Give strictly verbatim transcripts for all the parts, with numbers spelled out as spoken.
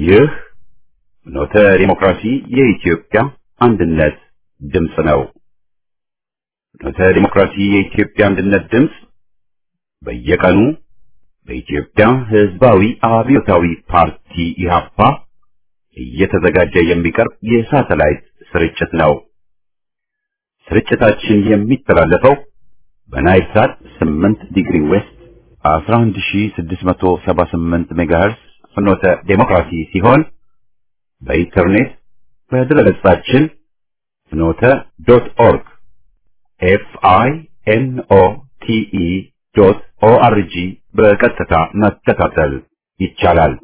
ይህ ኖተ ዲሞክራሲ የኢትዮጵያ አንድነት ድምፅ ነው። ኖተ ዲሞክራሲ የኢትዮጵያ አንድነት ድምፅ በየቀኑ በኢትዮጵያ ሕዝባዊ አብዮታዊ ፓርቲ ኢህአፓ እየተዘጋጀ የሚቀርብ የሳተላይት ስርጭት ነው። ስርጭታችን የሚተላለፈው በናይል ሳት ስምንት ዲግሪ ዌስት አስራ አንድ ሺህ ስድስት መቶ ሰባ ስምንት ሜጋሄርዝ ፍኖተ ዲሞክራሲ ሲሆን በኢንተርኔት በድረገጻችን ፍኖተ ዶት ኦርግ ኤፍ አይ ኤን ኦ ቲ ኢ ዶት ኦ አር ጂ በቀጥታ መከታተል ይቻላል።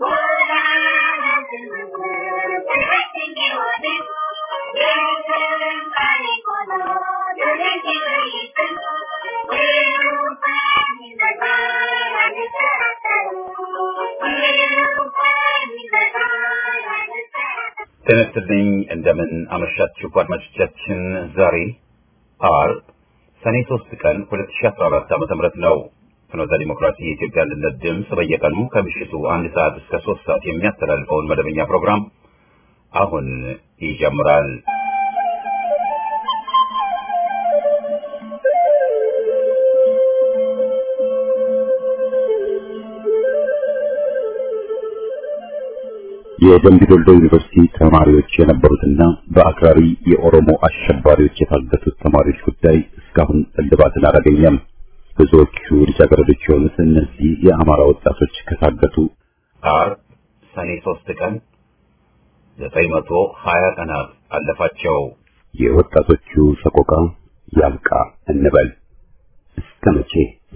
ተነስተልኝ እንደምን አመሻችሁ አድማጮቻችን። ዛሬ ዓርብ ሰኔ ሶስት ቀን ሁለት ሺህ አስራ አራት ዓመተ ምህረት ነው። ፍኖተ ዲሞክራሲ የኢትዮጵያ አንድነት ድምፅ በየቀኑ ከምሽቱ አንድ ሰዓት እስከ ሶስት ሰዓት የሚያስተላልፈውን መደበኛ ፕሮግራም አሁን ይጀምራል። የደምቢ ዶሎ ዩኒቨርሲቲ ተማሪዎች የነበሩትና በአክራሪ የኦሮሞ አሸባሪዎች የታገቱት ተማሪዎች ጉዳይ እስካሁን እልባትን አላገኘም። ብዙዎቹ ልጃገረዶች የሆኑት እነዚህ የአማራ ወጣቶች ከታገቱ ዓርብ ሰኔ ሶስት ቀን ዘጠኝ መቶ ሀያ ቀናት አለፋቸው። የወጣቶቹ ሰቆቃ ያብቃ እንበል። እስከ መቼ?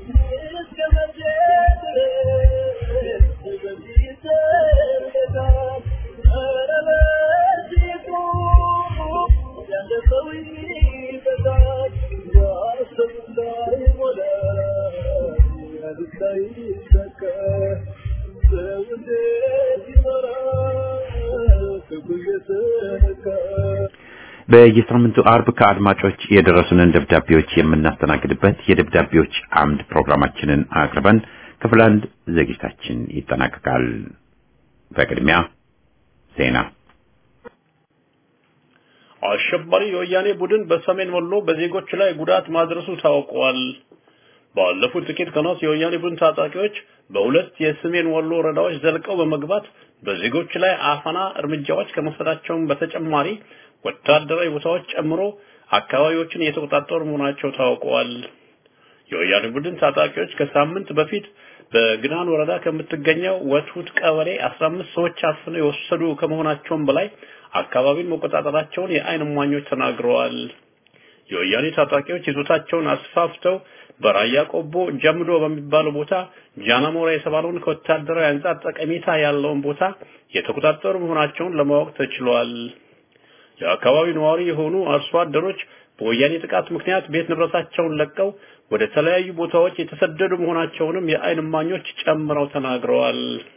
በየሳምንቱ ዓርብ ከአድማጮች የደረሱንን ደብዳቤዎች የምናስተናግድበት የደብዳቤዎች አምድ ፕሮግራማችንን አቅርበን ክፍል አንድ ዝግጅታችን ይጠናቀቃል። በቅድሚያ ዜና። አሸባሪ የወያኔ ቡድን በሰሜን ወሎ በዜጎች ላይ ጉዳት ማድረሱ ታውቋል። ባለፉት ጥቂት ቀናት የወያኔ ቡድን ታጣቂዎች በሁለት የሰሜን ወሎ ወረዳዎች ዘልቀው በመግባት በዜጎች ላይ አፈና እርምጃዎች ከመውሰዳቸውም በተጨማሪ ወታደራዊ ቦታዎች ጨምሮ አካባቢዎችን እየተቆጣጠሩ መሆናቸው ታውቋል። የወያኔ ቡድን ታጣቂዎች ከሳምንት በፊት በግናን ወረዳ ከምትገኘው ወትሁት ቀበሌ አስራ አምስት ሰዎች አፍነው የወሰዱ ከመሆናቸውም በላይ አካባቢን መቆጣጠራቸውን የዓይን እማኞች ተናግረዋል። የወያኔ ታጣቂዎች ይዞታቸውን አስፋፍተው በራያ ቆቦ ጀምዶ በሚባለው ቦታ ጃናሞራ የተባለውን ከወታደራዊ አንጻር ጠቀሜታ ያለውን ቦታ የተቆጣጠሩ መሆናቸውን ለማወቅ ተችሏል። የአካባቢው ነዋሪ የሆኑ አርሶ አደሮች በወያኔ ጥቃት ምክንያት ቤት ንብረታቸውን ለቀው ወደ ተለያዩ ቦታዎች የተሰደዱ መሆናቸውንም የዓይን እማኞች ጨምረው ተናግረዋል።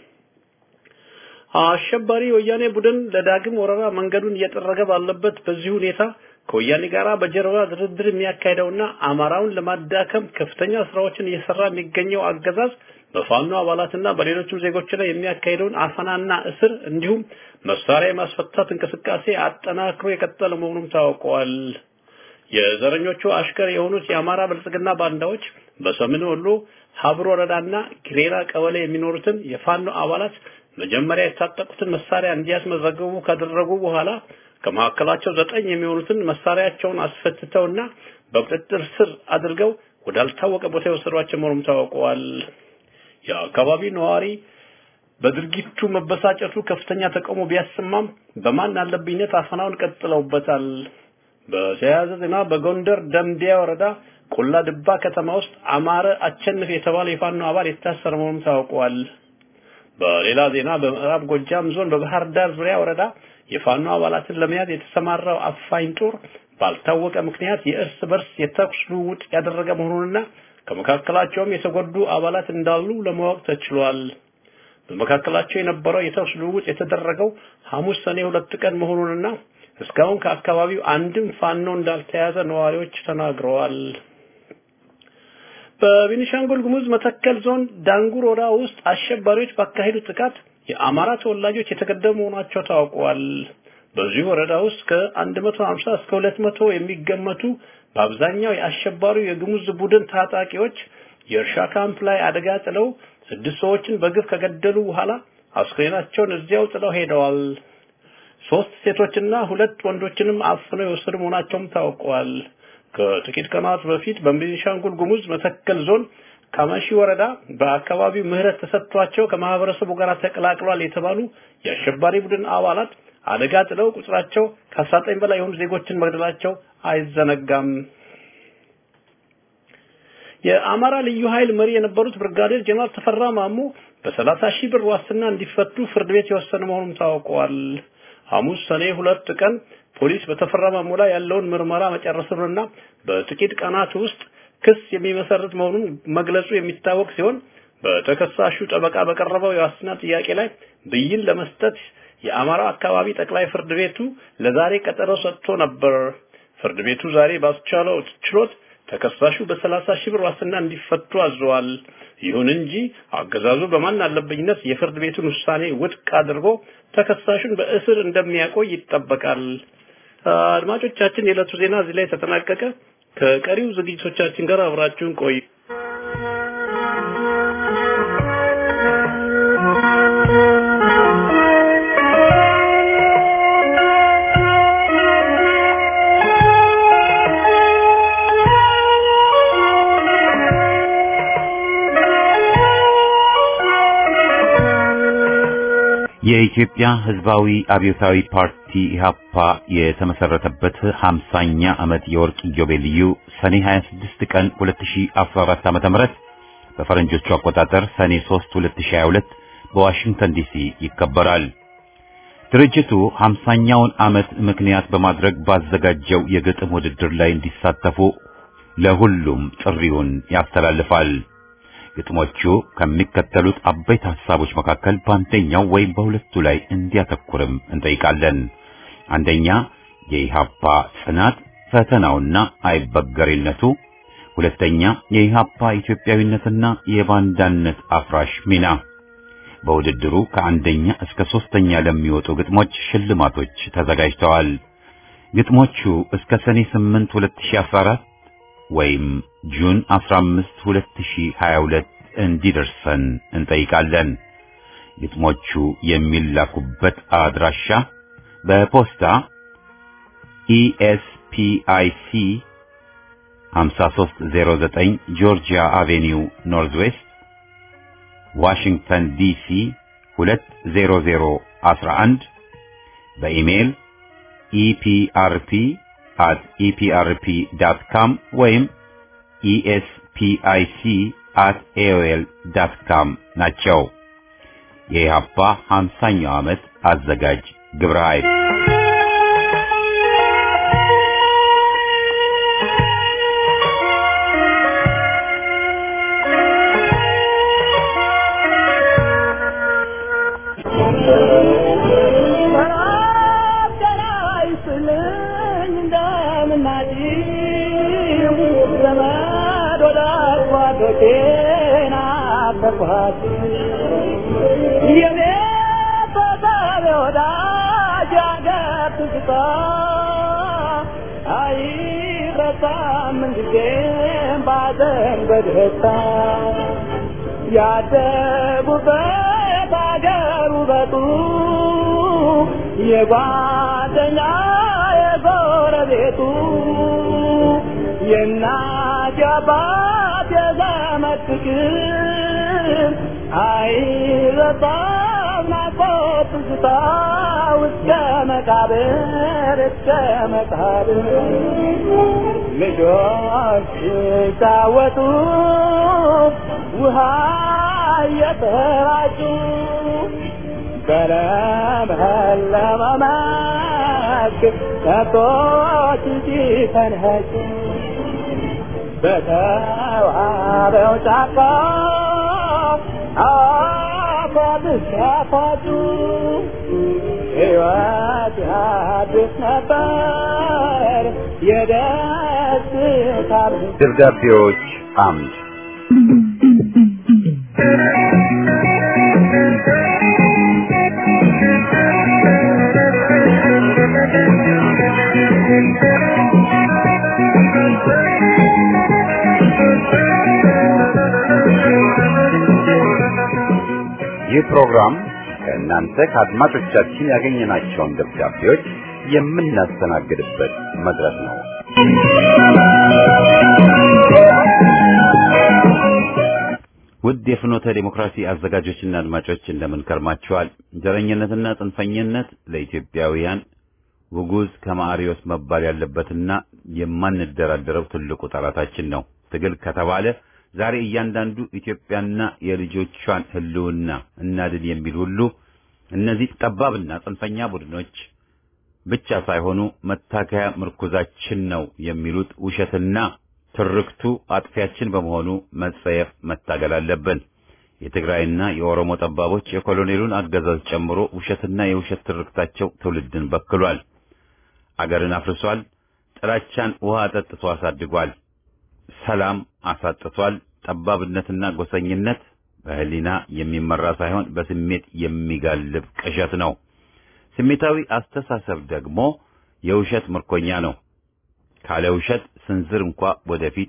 አሸባሪ ወያኔ ቡድን ለዳግም ወረራ መንገዱን እየጠረገ ባለበት በዚህ ሁኔታ ከወያኔ ጋራ በጀርባ ድርድር የሚያካሂደውና አማራውን ለማዳከም ከፍተኛ ስራዎችን እየሰራ የሚገኘው አገዛዝ በፋኖ አባላትና በሌሎችም ዜጎች ላይ የሚያካሂደውን አፈናና እስር እንዲሁም መሳሪያ ማስፈታት እንቅስቃሴ አጠናክሮ የቀጠለ መሆኑን ታውቋል። የዘረኞቹ አሽከር የሆኑት የአማራ ብልጽግና ባንዳዎች በሰሜን ወሎ ሀብሮ ወረዳና ግሬራ ቀበሌ የሚኖሩትን የፋኖ አባላት መጀመሪያ የታጠቁትን መሳሪያ እንዲያስመዘግቡ ካደረጉ በኋላ ከማከላቸው ዘጠኝ የሚሆኑትን መሳሪያቸውን አስፈትተውና በቁጥጥር ስር አድርገው ወዳልታወቀ ቦታ የወሰዷቸው መሆኑን ታውቋል። የአካባቢው ነዋሪ በድርጊቱ መበሳጨቱ ከፍተኛ ተቃውሞ ቢያሰማም በማን አለብኝነት አፈናውን ቀጥለውበታል። በተያያዘ ዜና በጎንደር ደምቢያ ወረዳ ቆላ ድባ ከተማ ውስጥ አማረ አቸንፍ የተባለ የፋኖ አባል የታሰረ መሆኑን ታውቋል። በሌላ ዜና በምዕራብ ጎጃም ዞን በባህር ዳር ዙሪያ ወረዳ የፋኖ አባላትን ለመያዝ የተሰማራው አፋኝ ጦር ባልታወቀ ምክንያት የእርስ በርስ የተኩስ ልውውጥ ያደረገ መሆኑንና ከመካከላቸውም የተጎዱ አባላት እንዳሉ ለማወቅ ተችሏል። በመካከላቸው የነበረው የተኩስ ልውውጥ የተደረገው ሐሙስ ሰኔ ሁለት ቀን መሆኑንና እስካሁን ከአካባቢው አንድም ፋኖ እንዳልተያዘ ነዋሪዎች ተናግረዋል። በቤኒሻንጉል ጉሙዝ መተከል ዞን ዳንጉር ወረዳ ውስጥ አሸባሪዎች ባካሄዱት ጥቃት የአማራ ተወላጆች የተገደሉ መሆናቸው ታውቋል። በዚህ ወረዳ ውስጥ ከ150 እስከ ሁለት መቶ የሚገመቱ በአብዛኛው የአሸባሪው የጉሙዝ ቡድን ታጣቂዎች የእርሻ ካምፕ ላይ አደጋ ጥለው ስድስት ሰዎችን በግፍ ከገደሉ በኋላ አስክሬናቸውን እዚያው ጥለው ሄደዋል። ሶስት ሴቶችና ሁለት ወንዶችንም አፍነው የወሰዱ መሆናቸውም ታውቋል። ከጥቂት ቀናት በፊት በቤኒሻንጉል ጉሙዝ መተከል ዞን ካማሺ ወረዳ በአካባቢው ምህረት ተሰጥቷቸው ከማህበረሰቡ ጋር ተቀላቅሏል የተባሉ የአሸባሪ ቡድን አባላት አደጋ ጥለው ቁጥራቸው ከአስራ ዘጠኝ በላይ የሆኑ ዜጎችን መግደላቸው አይዘነጋም። የአማራ ልዩ ኃይል መሪ የነበሩት ብርጋዴር ጀነራል ተፈራ ማሙ በሰላሳ ሺህ ብር ዋስትና እንዲፈቱ ፍርድ ቤት የወሰነ መሆኑን ታውቋል። ሐሙስ ሰኔ ሁለት ቀን ፖሊስ በተፈራ ማሙ ላይ ያለውን ምርመራ መጨረሱንና በጥቂት ቀናት ውስጥ ክስ የሚመሰርት መሆኑን መግለጹ የሚታወቅ ሲሆን በተከሳሹ ጠበቃ በቀረበው የዋስትና ጥያቄ ላይ ብይን ለመስጠት የአማራ አካባቢ ጠቅላይ ፍርድ ቤቱ ለዛሬ ቀጠሮ ሰጥቶ ነበር። ፍርድ ቤቱ ዛሬ ባስቻለው ችሎት ተከሳሹ በሰላሳ ሺህ ብር ዋስትና እንዲፈቱ አዟል። ይሁን እንጂ አገዛዙ በማን አለበኝነት የፍርድ ቤቱን ውሳኔ ውድቅ አድርጎ ተከሳሹን በእስር እንደሚያቆይ ይጠበቃል። አድማጮቻችን የዕለቱ ዜና እዚህ ላይ ተጠናቀቀ። ከቀሪው ዝግጅቶቻችን ጋር አብራችሁን ቆዩ። የኢትዮጵያ ሕዝባዊ አብዮታዊ ፓርቲ ኢህአፓ የተመሰረተበት ሃምሳኛ ዓመት የወርቅ ኢዮቤልዩ ሰኔ ሃያ ስድስት ቀን ሁለት ሺህ አስራ አራት ዓመተ ምህረት በፈረንጆቹ አቆጣጠር ሰኔ ሶስት ሁለት ሺህ ሃያ ሁለት በዋሽንግተን ዲሲ ይከበራል። ድርጅቱ ሃምሳኛውን ዓመት ምክንያት በማድረግ ባዘጋጀው የግጥም ውድድር ላይ እንዲሳተፉ ለሁሉም ጥሪውን ያስተላልፋል። ግጥሞቹ ከሚከተሉት አበይት ሐሳቦች መካከል በአንደኛው ወይም በሁለቱ ላይ እንዲያተኩርም እንጠይቃለን። አንደኛ የኢህአፓ ጽናት ፈተናውና አይበገሬነቱ፣ ሁለተኛ የኢህአፓ ኢትዮጵያዊነትና የባንዳነት አፍራሽ ሚና። በውድድሩ ከአንደኛ እስከ ሶስተኛ ለሚወጡ ግጥሞች ሽልማቶች ተዘጋጅተዋል። ግጥሞቹ እስከ ሰኔ ስምንት ሁለት ሺህ አስራ አራት ወይም ጁን አስራ አምስት ሁለት ሺህ ሃያ ሁለት እንዲደርሰን እንጠይቃለን። ግጥሞቹ የሚላኩበት አድራሻ በፖስታ E S P I C ሀምሳ ሦስት ዜሮ ዘጠኝ ጆርጂያ አቬኒው ኖርዝ ዌስት ዋሽንግተን ዲሲ ሁለት ዜሮ ዜሮ አስራ አንድ፣ በኢሜል E P R P at e p r p dot com ወይም E S P I C at A O L dot com ናቸው። የኢህአፓ ሃምሳኛው ዓመት አዘጋጅ ግብረ ኃይል ያደጉበት አገሩ በጡ የጓደኛ የጎረቤቱ የእናት የአባት የዘመድ ፍቅር አይረሳም ናፍቆት ትዝታ እስከ መቃብር እስከ መቃብር ልጆች ሲጫወቱ ውሃ እየተራጩ በለመለመ መስክ ከብቶች ሲፈንጩ በተዋበው ጫካ አፏብስ ያፏጩ ሕይወት አዲስ ነበር የደስታ ደብዳቤዎች አምድ ይህ ፕሮግራም ከእናንተ ከአድማጮቻችን ያገኘናቸውን ደብዳቤዎች የምናስተናግድበት መድረክ ነው። ውድ የፍኖተ ዲሞክራሲ አዘጋጆችና አድማጮች እንደምን ከርማችኋል? ዘረኝነትና ጽንፈኝነት ለኢትዮጵያውያን ውጉዝ ከማሪዮስ መባል ያለበትና የማንደራደረው ትልቁ ጠላታችን ነው። ትግል ከተባለ ዛሬ እያንዳንዱ ኢትዮጵያና የልጆቿን ህልውና እናድን የሚል ሁሉ እነዚህ ጠባብና ጽንፈኛ ቡድኖች ብቻ ሳይሆኑ መታከያ ምርኩዛችን ነው የሚሉት ውሸትና ትርክቱ አጥፊያችን በመሆኑ መጸየፍ መታገል አለብን። የትግራይና የኦሮሞ ጠባቦች የኮሎኔሉን አገዛዝ ጨምሮ ውሸትና የውሸት ትርክታቸው ትውልድን በክሏል፣ አገርን አፍርሷል፣ ጥላቻን ውሃ አጠጥቶ አሳድጓል፣ ሰላም አሳጥቷል። ጠባብነትና ጎሰኝነት በህሊና የሚመራ ሳይሆን በስሜት የሚጋልብ ቅዠት ነው። ስሜታዊ አስተሳሰብ ደግሞ የውሸት ምርኮኛ ነው። ካለ ውሸት ስንዝር እንኳን ወደፊት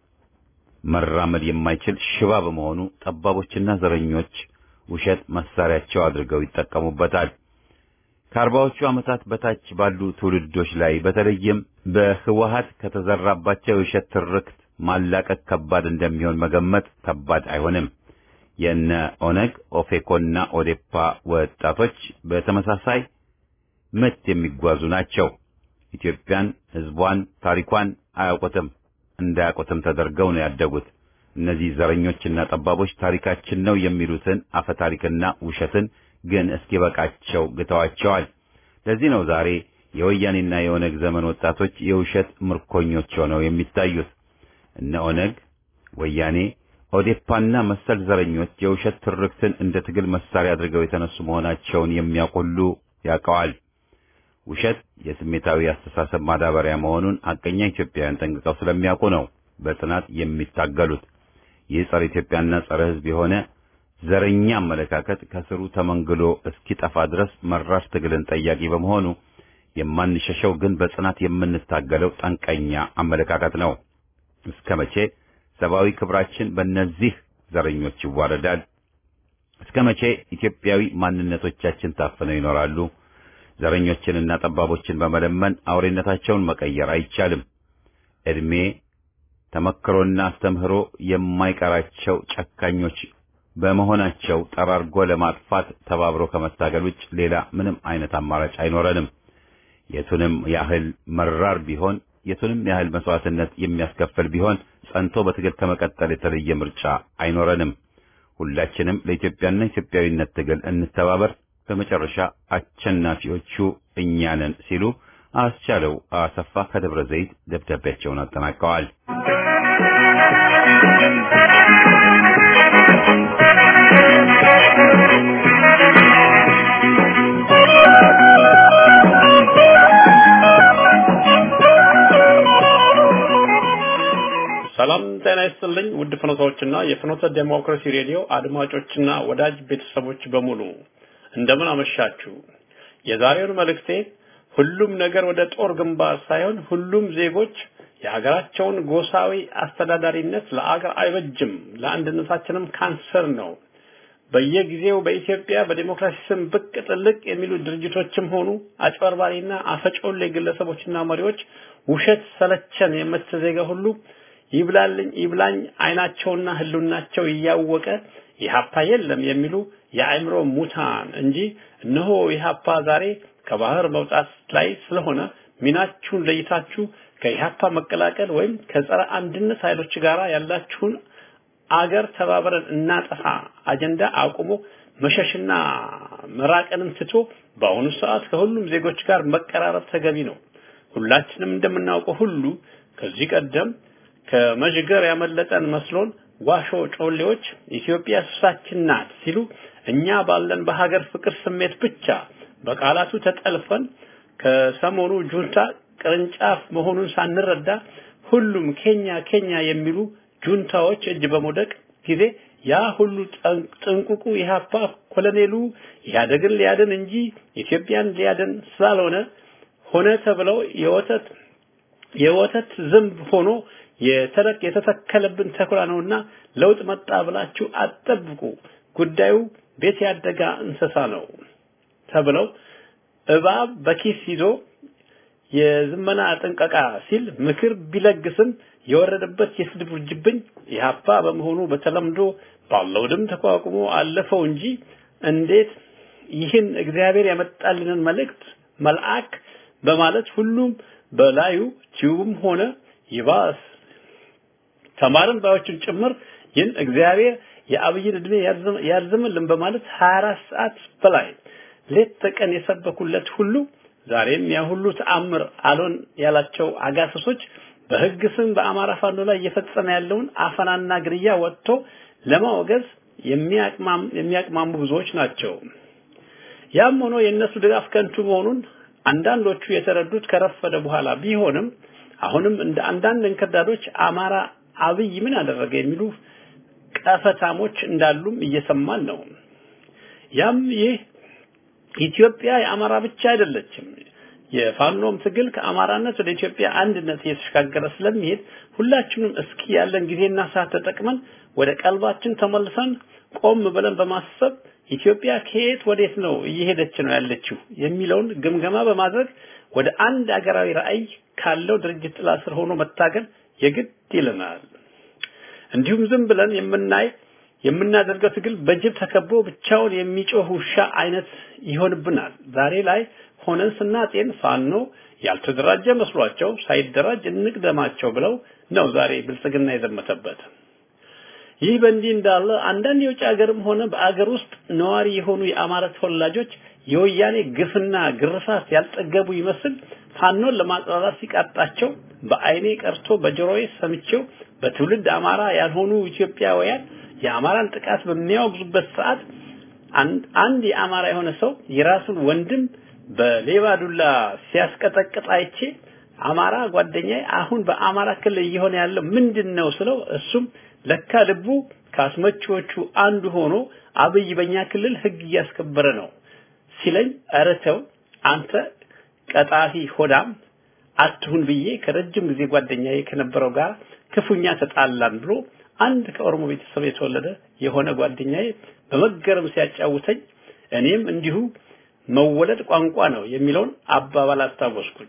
መራመድ የማይችል ሽባ በመሆኑ ጠባቦችና ዘረኞች ውሸት መሳሪያቸው አድርገው ይጠቀሙበታል። ከአርባዎቹ ዓመታት በታች ባሉ ትውልዶች ላይ በተለይም በህወሓት ከተዘራባቸው የውሸት ትርክት ማላቀቅ ከባድ እንደሚሆን መገመት ከባድ አይሆንም። የነ ኦነግ ኦፌኮና ኦዴፓ ወጣቶች በተመሳሳይ ምት የሚጓዙ ናቸው። ኢትዮጵያን፣ ህዝቧን፣ ታሪኳን አያውቁትም፣ እንዳያውቁትም ተደርገው ነው ያደጉት። እነዚህ ዘረኞችና ጠባቦች ታሪካችን ነው የሚሉትን አፈ ታሪክና ውሸትን ግን እስኪበቃቸው ግተዋቸዋል። ለዚህ ነው ዛሬ የወያኔና የኦነግ ዘመን ወጣቶች የውሸት ምርኮኞች ሆነው የሚታዩት። እነ ኦነግ፣ ወያኔ፣ ኦዴፓና መሰል ዘረኞች የውሸት ትርክትን እንደ ትግል መሳሪያ አድርገው የተነሱ መሆናቸውን የሚያውቁሉ ያውቀዋል። ውሸት የስሜታዊ አስተሳሰብ ማዳበሪያ መሆኑን አቀኛ ኢትዮጵያውያን ጠንቅቀው ስለሚያውቁ ነው በጽናት የሚታገሉት። ይህ ጸረ ኢትዮጵያና ጸረ ህዝብ የሆነ ዘረኛ አመለካከት ከስሩ ተመንግሎ እስኪጠፋ ድረስ መራር ትግልን ጠያቂ በመሆኑ የማንሸሸው ግን በጽናት የምንታገለው ጠንቀኛ አመለካከት ነው። እስከ መቼ ሰብአዊ ክብራችን በእነዚህ ዘረኞች ይዋረዳል? እስከ መቼ ኢትዮጵያዊ ማንነቶቻችን ታፍነው ይኖራሉ? ዘረኞችንና ጠባቦችን በመለመን አውሬነታቸውን መቀየር አይቻልም። እድሜ ተመክሮና አስተምህሮ የማይቀራቸው ጨካኞች በመሆናቸው ጠራርጎ ለማጥፋት ተባብሮ ከመታገል ውጭ ሌላ ምንም አይነት አማራጭ አይኖረንም። የቱንም ያህል መራር ቢሆን የቱንም ያህል መስዋዕትነት የሚያስከፍል ቢሆን ጸንቶ በትግል ከመቀጠል የተለየ ምርጫ አይኖረንም። ሁላችንም ለኢትዮጵያና ኢትዮጵያዊነት ትግል እንተባበር፣ በመጨረሻ አሸናፊዎቹ እኛ ነን ሲሉ አስቻለው አሰፋ ከደብረ ዘይት ደብዳቤያቸውን አጠናቀዋል። ሰላም ጤና ይስጥልኝ ውድ ፍኖቶችና የፍኖተ ዲሞክራሲ ሬዲዮ አድማጮችና ወዳጅ ቤተሰቦች በሙሉ እንደምን አመሻችሁ። የዛሬው መልእክቴ ሁሉም ነገር ወደ ጦር ግንባር ሳይሆን ሁሉም ዜጎች የሀገራቸውን ጎሳዊ አስተዳዳሪነት ለአገር አይበጅም፣ ለአንድነታችንም ካንሰር ነው። በየጊዜው በኢትዮጵያ በዲሞክራሲ ስም ብቅ ጥልቅ የሚሉ ድርጅቶችም ሆኑ አጭበርባሪና አፈጮሌ ግለሰቦችና መሪዎች ውሸት ሰለቸን የምትዘጋ ሁሉ ይብላልኝ ይብላኝ አይናቸውና ህሉናቸው ያወቀ ይሃፓ የለም የሚሉ የአእምሮ ሙታን እንጂ እነሆ ይሃፓ ዛሬ ከባህር መውጣት ላይ ስለሆነ ሚናችሁን ለይታችሁ ከይሃፓ መቀላቀል ወይም ከጸረ አንድነት ኃይሎች ጋር ያላችሁን አገር ተባብረን እናጠፋ አጀንዳ አቁሞ መሸሽና መራቅንም ትቶ በአሁኑ ሰዓት ከሁሉም ዜጎች ጋር መቀራረብ ተገቢ ነው። ሁላችንም እንደምናውቀው ሁሉ ከዚህ ቀደም ከመጅገር ያመለጠን መስሎን ዋሾ ጮሌዎች ኢትዮጵያ ሱሳችን ናት ሲሉ እኛ ባለን በሀገር ፍቅር ስሜት ብቻ በቃላቱ ተጠልፈን ከሰሞኑ ጁንታ ቅርንጫፍ መሆኑን ሳንረዳ ሁሉም ኬኛ ኬኛ የሚሉ ጁንታዎች እጅ በመውደቅ ጊዜ ያ ሁሉ ጥንቁቁ ኢህአፓ ኮሎኔሉ ያደግን ሊያደን እንጂ ኢትዮጵያን ሊያደን ስላልሆነ ሆነ ተብለው የወተት የወተት ዝንብ ሆኖ የተለቅ የተተከለብን ተኩላ ነውና ለውጥ መጣ ብላችሁ አጠብቁ ጉዳዩ ቤት ያደጋ እንስሳ ነው ተብለው እባብ በኪስ ይዞ የዝመና ጥንቀቃ ሲል ምክር ቢለግስም የወረደበት የስድብ ውጅብኝ ኢህአፓ በመሆኑ በተለምዶ ባለውድም ተቋቁሞ አለፈው እንጂ እንዴት ይህን እግዚአብሔር ያመጣልንን መልእክት መልአክ በማለት ሁሉም በላዩ ቲዩም ሆነ ይባስ ተማርን ባዮችን ጭምር ይህን እግዚአብሔር የአብይን እድሜ ያርዝምልን በማለት ሃያ አራት ሰዓት በላይ ሌት ተቀን የሰበኩለት ሁሉ ዛሬም ያ ሁሉ ተአምር አሎን ያላቸው አጋሰሶች በህግ ስም በአማራ ፋኖ ላይ እየፈጸመ ያለውን አፈናና ግርያ ወጥቶ ለማወገዝ የሚያቅማም የሚያቅማሙ ብዙዎች ናቸው። ያም ሆኖ የነሱ ድጋፍ ከንቱ መሆኑን አንዳንዶቹ የተረዱት ከረፈደ በኋላ ቢሆንም አሁንም እንደ አንዳንድ እንከዳዶች አማራ አብይ ምን አደረገ የሚሉ ቀፈታሞች እንዳሉም እየሰማን ነው። ያም ይህ ኢትዮጵያ የአማራ ብቻ አይደለችም። የፋኖም ትግል ከአማራነት ወደ ኢትዮጵያ አንድነት እየተሸጋገረ ስለሚሄድ ሁላችንም እስኪ ያለን ጊዜና ሰዓት ተጠቅመን ወደ ቀልባችን ተመልሰን ቆም ብለን በማሰብ ኢትዮጵያ ከየት ወዴት ነው እየሄደች ነው ያለችው የሚለውን ግምገማ በማድረግ ወደ አንድ አገራዊ ራዕይ ካለው ድርጅት ጥላ ስር ሆኖ መታገል የግድ ይለናል። እንዲሁም ዝም ብለን የምናይ የምናደርገው ትግል በጅብ ተከቦ ብቻውን የሚጮህ ውሻ አይነት ይሆንብናል። ዛሬ ላይ ሆነን ስናጤን ፋኖ ያልተደራጀ መስሏቸው ሳይደራጅ እንቅደማቸው ብለው ነው ዛሬ ብልጽግና የዘመተበት። ይህ በእንዲህ እንዳለ አንዳንድ የውጭ ሀገርም ሆነ በአገር ውስጥ ነዋሪ የሆኑ የአማራ ተወላጆች የወያኔ ግፍና ግርፋት ያልጠገቡ ይመስል ፋኖን ለማጥራራት ሲቃጣቸው በአይኔ ቀርቶ በጆሮዬ ሰምቼው በትውልድ አማራ ያልሆኑ ኢትዮጵያውያን የአማራን ጥቃት በሚያወግዙበት ሰዓት አንድ አንድ የአማራ የሆነ ሰው የራሱን ወንድም በሌባ ዱላ ሲያስቀጠቅጥ አይቼ አማራ ጓደኛዬ አሁን በአማራ ክልል እየሆነ ያለው ምንድነው ስለው እሱም ለካ ልቡ ካስመጪዎቹ አንዱ ሆኖ አብይ በእኛ ክልል ህግ እያስከበረ ነው ሲለኝ አረተው አንተ ቀጣፊ ሆዳም አትሁን ብዬ ከረጅም ጊዜ ጓደኛዬ ከነበረው ጋር ክፉኛ ተጣላን ብሎ አንድ ከኦሮሞ ቤተሰብ የተወለደ የሆነ ጓደኛዬ በመገረም ሲያጫውተኝ እኔም እንዲሁ መወለድ ቋንቋ ነው የሚለውን አባባል አስታወስኩኝ።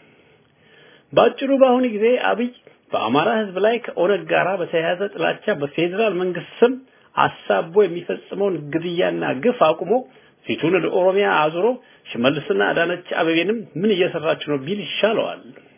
ባጭሩ በአሁኑ ጊዜ አብይ በአማራ ህዝብ ላይ ከኦነግ ጋራ በተያያዘ ጥላቻ በፌደራል መንግስት ስም አሳቦ የሚፈጽመውን ግድያና ግፍ አቁሞ ፊቱን ወደ ኦሮሚያ አዙሮ ሽመልስና አዳነች አበቤንም ምን እየሰራችሁ ነው ቢል ይሻለዋል።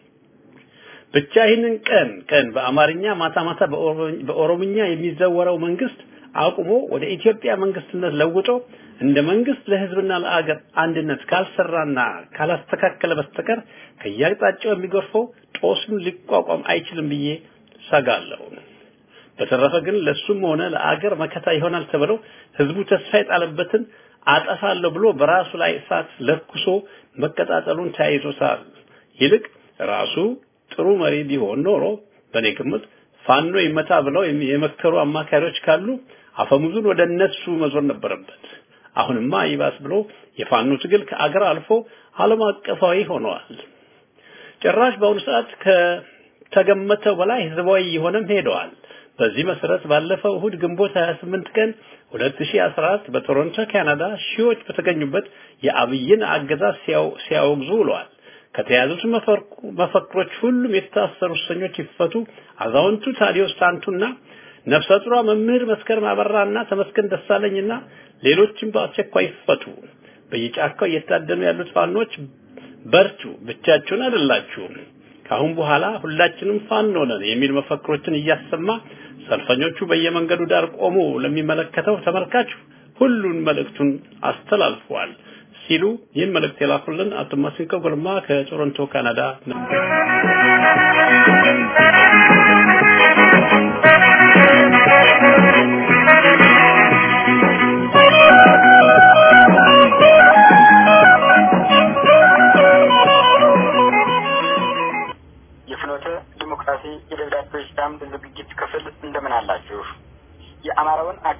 ብቻ ይህንን ቀን ቀን በአማርኛ ማታ ማታ በኦሮምኛ የሚዘወረው መንግስት አቁሞ ወደ ኢትዮጵያ መንግስትነት ለውጦ እንደ መንግስት ለህዝብና ለአገር አንድነት ካልሰራና ካላስተካከለ በስተቀር ከያቅጣጫው የሚጎርፈው ጦስም ሊቋቋም አይችልም ብዬ ሰጋለሁ። በተረፈ ግን ለሱም ሆነ ለአገር መከታ ይሆናል ተብሎ ህዝቡ ተስፋ የጣለበትን አጠፋለሁ ብሎ በራሱ ላይ እሳት ለኩሶ መቀጣጠሉን ተያይዞታል። ይልቅ ራሱ ጥሩ መሪ ቢሆን ኖሮ በኔ ግምት ፋኖ ይመታ ብለው የመከሩ አማካሪዎች ካሉ አፈሙዙን ወደ እነሱ መዞር ነበረበት። አሁንማ ይባስ ብሎ የፋኖ ትግል ከአገር አልፎ ዓለም አቀፋዊ ሆኗል። ጭራሽ በአሁኑ ሰዓት ከተገመተው በላይ ህዝባዊ የሆነም ሄደዋል። በዚህ መሰረት ባለፈው እሁድ ግንቦት ሃያ ስምንት ቀን ሁለት ሺህ አስራ አራት በቶሮንቶ ካናዳ ሺዎች በተገኙበት የአብይን አገዛዝ ሲያወግዙ ውለዋል። ከተያዙት መፈክሮች ሁሉም የታሰሩ እስረኞች ይፈቱ፣ አዛውንቱ ታዲዮስ ታንቱና ነፍሰ ጡሯ መምህር መስከረም አበራና ተመስገን ደሳለኝና ሌሎችም በአስቸኳይ ይፈቱ፣ በየጫካው እየታደኑ ያሉት ፋኖች በርቱ፣ ብቻችሁን አይደላችሁም፣ ካሁን በኋላ ሁላችንም ፋኖ ነን የሚል መፈክሮችን እያሰማ ሰልፈኞቹ በየመንገዱ ዳር ቆሞ ለሚመለከተው ተመልካች ሁሉን መልእክቱን አስተላልፈዋል ሲሉ ይህን መልእክት የላኩልን አቶ ማሲንቆ ግርማ ከቶሮንቶ ካናዳ ነው። የፍኖተ ዲሞክራሲ የደብዳቤዎች ዳምብ ዝግጅት ክፍል እንደምን አላችሁ? የአማራውን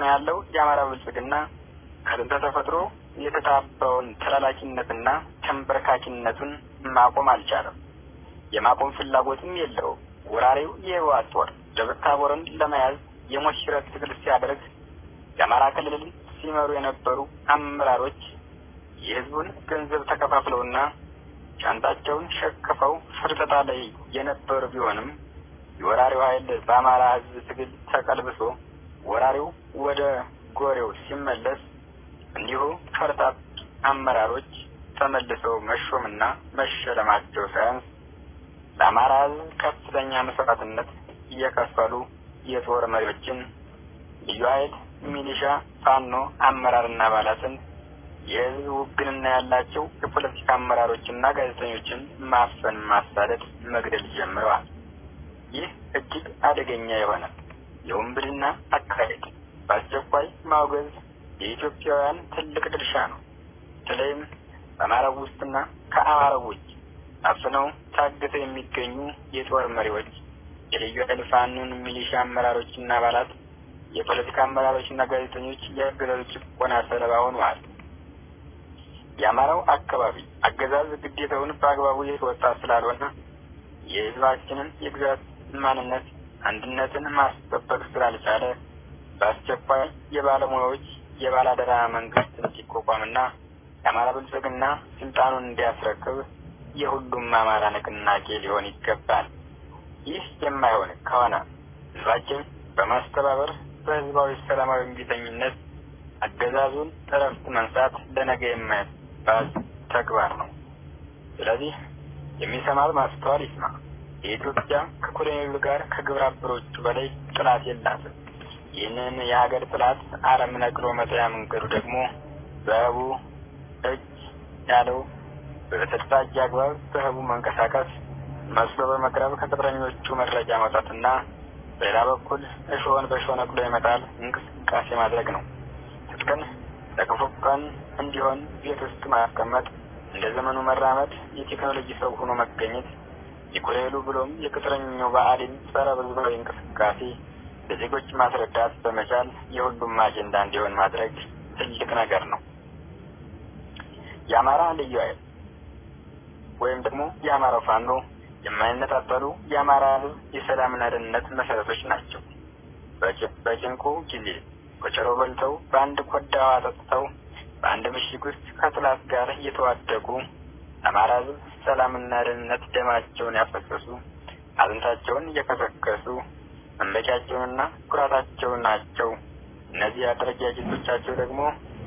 ያለው የአማራ ብልጽግና ከጥንተ ተፈጥሮ የተጣባውን ተላላኪነትና ተንበርካኪነቱን ማቆም አልቻለም። የማቆም ፍላጎትም የለውም። ወራሪው የህወሓት ጦር ደብረ ታቦርን ለመያዝ የሞት ሽረት ትግል ሲያደርግ የአማራ ክልልን ሲመሩ የነበሩ አመራሮች የህዝቡን ገንዘብ ተከፋፍለውና ሻንጣቸውን ሸክፈው ፍርጠጣ ላይ የነበሩ ቢሆንም የወራሪው ኃይል በአማራ ህዝብ ትግል ተቀልብሶ ወራሪው ወደ ጎሬው ሲመለስ እንዲሁ ፈርጣጥ አመራሮች ተመልሰው መሾምና መሸለማቸው ሳያንስ ለአማራ ህዝብ ከፍተኛ መስዋዕትነት እየከፈሉ የጦር መሪዎችን፣ ልዩ ኃይል፣ ሚሊሻ፣ ፋኖ አመራርና አባላትን የህዝብ ውግንና ያላቸው የፖለቲካ አመራሮችና ጋዜጠኞችን ማፈን፣ ማሳደድ፣ መግደል ጀምረዋል። ይህ እጅግ አደገኛ የሆነ የወንብድና አካሄድ በአስቸኳይ ማውገዝ የኢትዮጵያውያን ትልቅ ድርሻ ነው። በተለይም በአማራው ውስጥና ከአማራው ውጭ አፍነው ታግተው የሚገኙ የጦር መሪዎች፣ የልዩ ኃይል፣ ፋኖን፣ ሚሊሻ አመራሮችና አባላት፣ የፖለቲካ አመራሮችና ጋዜጠኞች የአገዛዙ ጭቆና ሰለባ ሆነዋል። የአማራው አካባቢ አገዛዝ ግዴታውን በአግባቡ የተወጣ ስላልሆነ የህዝባችንን የግዛት ማንነት አንድነትን ማስጠበቅ ስላልቻለ በአስቸኳይ የባለሙያዎች የባላደራ መንግስት እንዲቋቋምና የአማራ ብልጽግና ስልጣኑን እንዲያስረክብ የሁሉም አማራ ንቅናቄ ሊሆን ይገባል። ይህ የማይሆን ከሆነ ህዝባችን በማስተባበር በህዝባዊ ሰላማዊ እምቢተኝነት አገዛዙን እረፍት መንሳት ለነገ የማይባል ተግባር ነው። ስለዚህ የሚሰማው ማስተዋል ይስማ። የኢትዮጵያ ከኮሎኔሉ ጋር ከግብረ አበሮቹ በላይ ጥላት የላትም። ይህንን የሀገር ጥላት አረም ነቅሎ መጥያ መንገዱ ደግሞ በህቡ እጅ ያለው በተደራጀ አግባብ በህቡ መንቀሳቀስ፣ መስሎ በመቅረብ ከቅጥረኞቹ መረጃ ማውጣትና በሌላ በኩል እሾህን በእሾህ ነቅሎ ይመጣል እንቅስቃሴ ማድረግ ነው። ትጥቅን ለክፉ ቀን እንዲሆን ቤት ውስጥ ማስቀመጥ፣ እንደ ዘመኑ መራመድ፣ የቴክኖሎጂ ሰው ሆኖ መገኘት፣ የኮሎኔሉ ብሎም የቅጥረኛው ብአዴን ጸረ ህዝባዊ እንቅስቃሴ ለዜጎች ማስረዳት በመቻል የሁሉም አጀንዳ እንዲሆን ማድረግ ትልቅ ነገር ነው። የአማራ ልዩ ኃይል ወይም ደግሞ የአማራው ፋኖ የማይነጣጠሉ የአማራ ህዝብ የሰላምና ደህንነት መሰረቶች ናቸው። በጭንቁ ጊዜ ቆጨሮ በልተው በአንድ ኮዳ ውሃ ጠጥተው በአንድ ምሽግ ውስጥ ከጥላት ጋር እየተዋደቁ አማራ ህዝብ ሰላምና ደህንነት ደማቸውን ያፈሰሱ፣ አጥንታቸውን እየከሰከሱ መመኪያቸውንና ኩራታቸው ናቸው። እነዚህ አደረጃጀቶቻቸው ደግሞ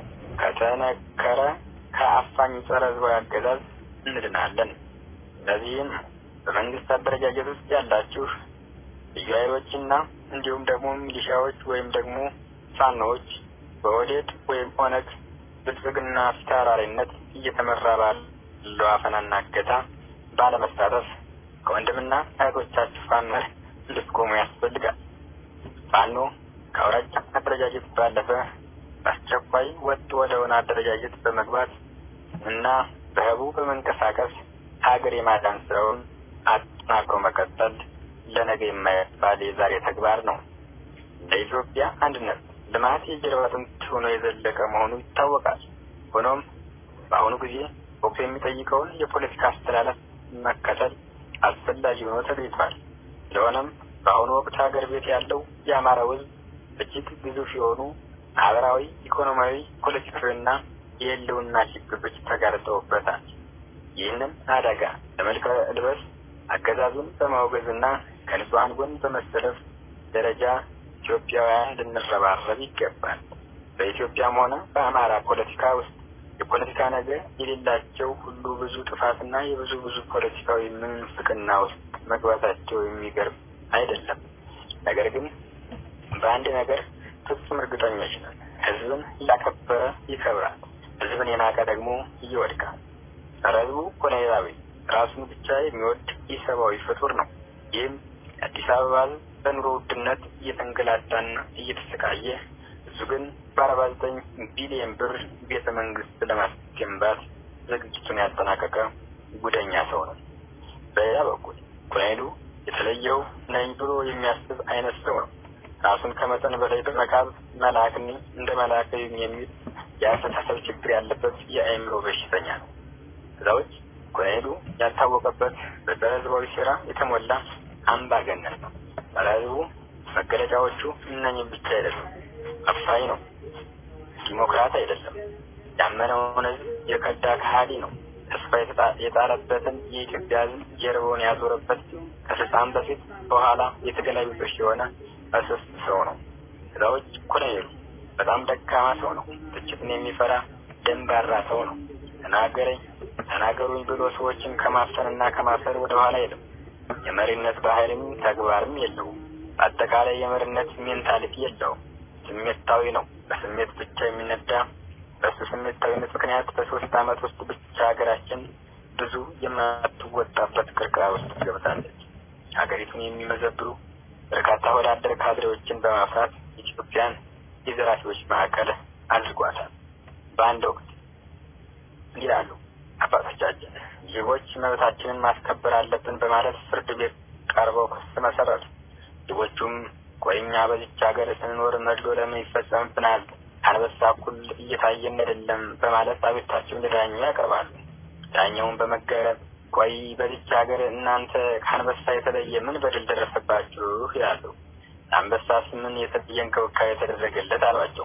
ከተነከረ ከአፋኝ ጸረ ህዝባዊ አገዛዝ እንድናለን። ለዚህም በመንግስት አደረጃጀት ውስጥ ያላችሁ ልዩ ኃይሎችና እንዲሁም ደግሞ ሚሊሻዎች ወይም ደግሞ ፋኖዎች በኦህዴድ ወይም ኦነግ ብልጽግና ፊታውራሪነት እየተመራ ባለው አፈናና እገታ ባለመሳተፍ ከወንድምና እህቶቻችሁ ፋኖ እንድትቆሙ ያስፈልጋል። ፋኖ ከአውራጃ አደረጃጀት ባለፈ በአስቸኳይ ወጥ ወደሆነ አደረጃጀት በመግባት እና በህቡ በመንቀሳቀስ ሀገር የማዳን ስራውን አጠናክሮ መቀጠል ለነገ የማይባል የዛሬ ተግባር ነው። ለኢትዮጵያ አንድነት ልማት የጀርባ አጥንት ሆኖ የዘለቀ መሆኑ ይታወቃል። ሆኖም በአሁኑ ጊዜ ወቅቱ የሚጠይቀውን የፖለቲካ አስተላለፍ መከተል አስፈላጊ ሆኖ ተገኝቷል። ስለሆነም በአሁኑ ወቅት ሀገር ቤት ያለው የአማራው ህዝብ እጅግ ግዙፍ የሆኑ ማህበራዊ፣ ኢኮኖሚያዊ፣ ፖለቲካዊና የህልውና ችግሮች ተጋርጠውበታል። ይህንን አደጋ ለመልከ ልበስ አገዛዙን በማውገዝና ከንጹሐን ጎን በመሰለፍ ደረጃ ኢትዮጵያውያን ልንረባረብ ይገባል። በኢትዮጵያም ሆነ በአማራ ፖለቲካ ውስጥ የፖለቲካ ነገር የሌላቸው ሁሉ ብዙ ጥፋትና የብዙ ብዙ ፖለቲካዊ ምንፍቅና ውስጥ መግባታቸው የሚገርም አይደለም። ነገር ግን በአንድ ነገር ፍጹም እርግጠኞች ነን። ህዝብን ያከበረ ይከብራል፣ ህዝብን የናቀ ደግሞ ይወድቃል። ጸረ ህዝቡ ኮሎኔላዊ ራሱን ብቻ የሚወድ ኢሰብአዊ ፍጡር ነው። ይህም አዲስ አበባ በኑሮ ውድነት እየተንገላታና እየተሰቃየ እሱ ግን በአርባ ዘጠኝ ቢሊዮን ብር ቤተ መንግስት ለማስገንባት ዝግጅቱን ያጠናቀቀ ጉደኛ ሰው ነው። በሌላ በኩል ኮሎኔሉ የተለየው ነኝ ብሎ የሚያስብ አይነት ሰው ነው። ራሱን ከመጠን በላይ በመካብ መልአክኒ እንደ መልአክ የሚል የአስተሳሰብ ችግር ያለበት የአእምሮ በሽተኛ ነው። ከዛውጭ ኮሎኔሉ ያልታወቀበት በጸረ ህዝባዊ ሴራ የተሞላ አምባገነን ነው። ጸረ ህዝቡ መገለጫዎቹ እነኝህ ብቻ አይደለም። አፋኝ ነው፣ ዲሞክራት አይደለም፣ ያመነውን ህዝብ የከዳ ከሃዲ ነው። ተስፋ የጣለበትን የኢትዮጵያ ህዝብ ጀርባውን ያዞረበት ከስልጣን በፊት በኋላ የተገላቢጦሽ የሆነ አስስት ሰው ነው። ከዛውጭ ኮሎኔሉ በጣም ደካማ ሰው ነው። ትችትን የሚፈራ ደንባራ ሰው ነው። ተናገረኝ ተናገሩኝ ብሎ ሰዎችን ከማፈንና ከማሰር ወደ ኋላ አይልም። የመሪነት ባህሪም ተግባርም የለውም። አጠቃላይ የመሪነት ሜንታሊቲ የለውም። ስሜታዊ ነው። በስሜት ብቻ የሚነዳ በሱ ስሜታዊነት ምክንያት በሶስት አመት ውስጥ ብቻ ሀገራችን ብዙ የማትወጣበት ቅርቅራ ውስጥ ገብታለች። ሀገሪቱን የሚመዘብሩ በርካታ ወዳደር ካድሬዎችን በማፍራት ኢትዮጵያን የዘራፊዎች ማዕከል አድርጓታል። በአንድ ወቅት ይላሉ አባቶቻችን ጅቦች መብታችንን ማስከበር አለብን በማለት ፍርድ ቤት ቀርበው ክስ መሰረቱ። ጅቦቹም ቆይኛ በዚች ሀገር ስንኖር መድሎ ለምን ይፈጸምብናል? አንበሳ እኩል እየታየን አይደለም በማለት አቤቱታቸውን ለዳኛው ያቀርባሉ። ዳኛውን በመገረም ቆይ በዚች ሀገር እናንተ ከአንበሳ የተለየ ምን በደል ደረሰባችሁ ይላሉ። አንበሳስ ምን የተለየ እንክብካቤ የተደረገለት አሏቸው።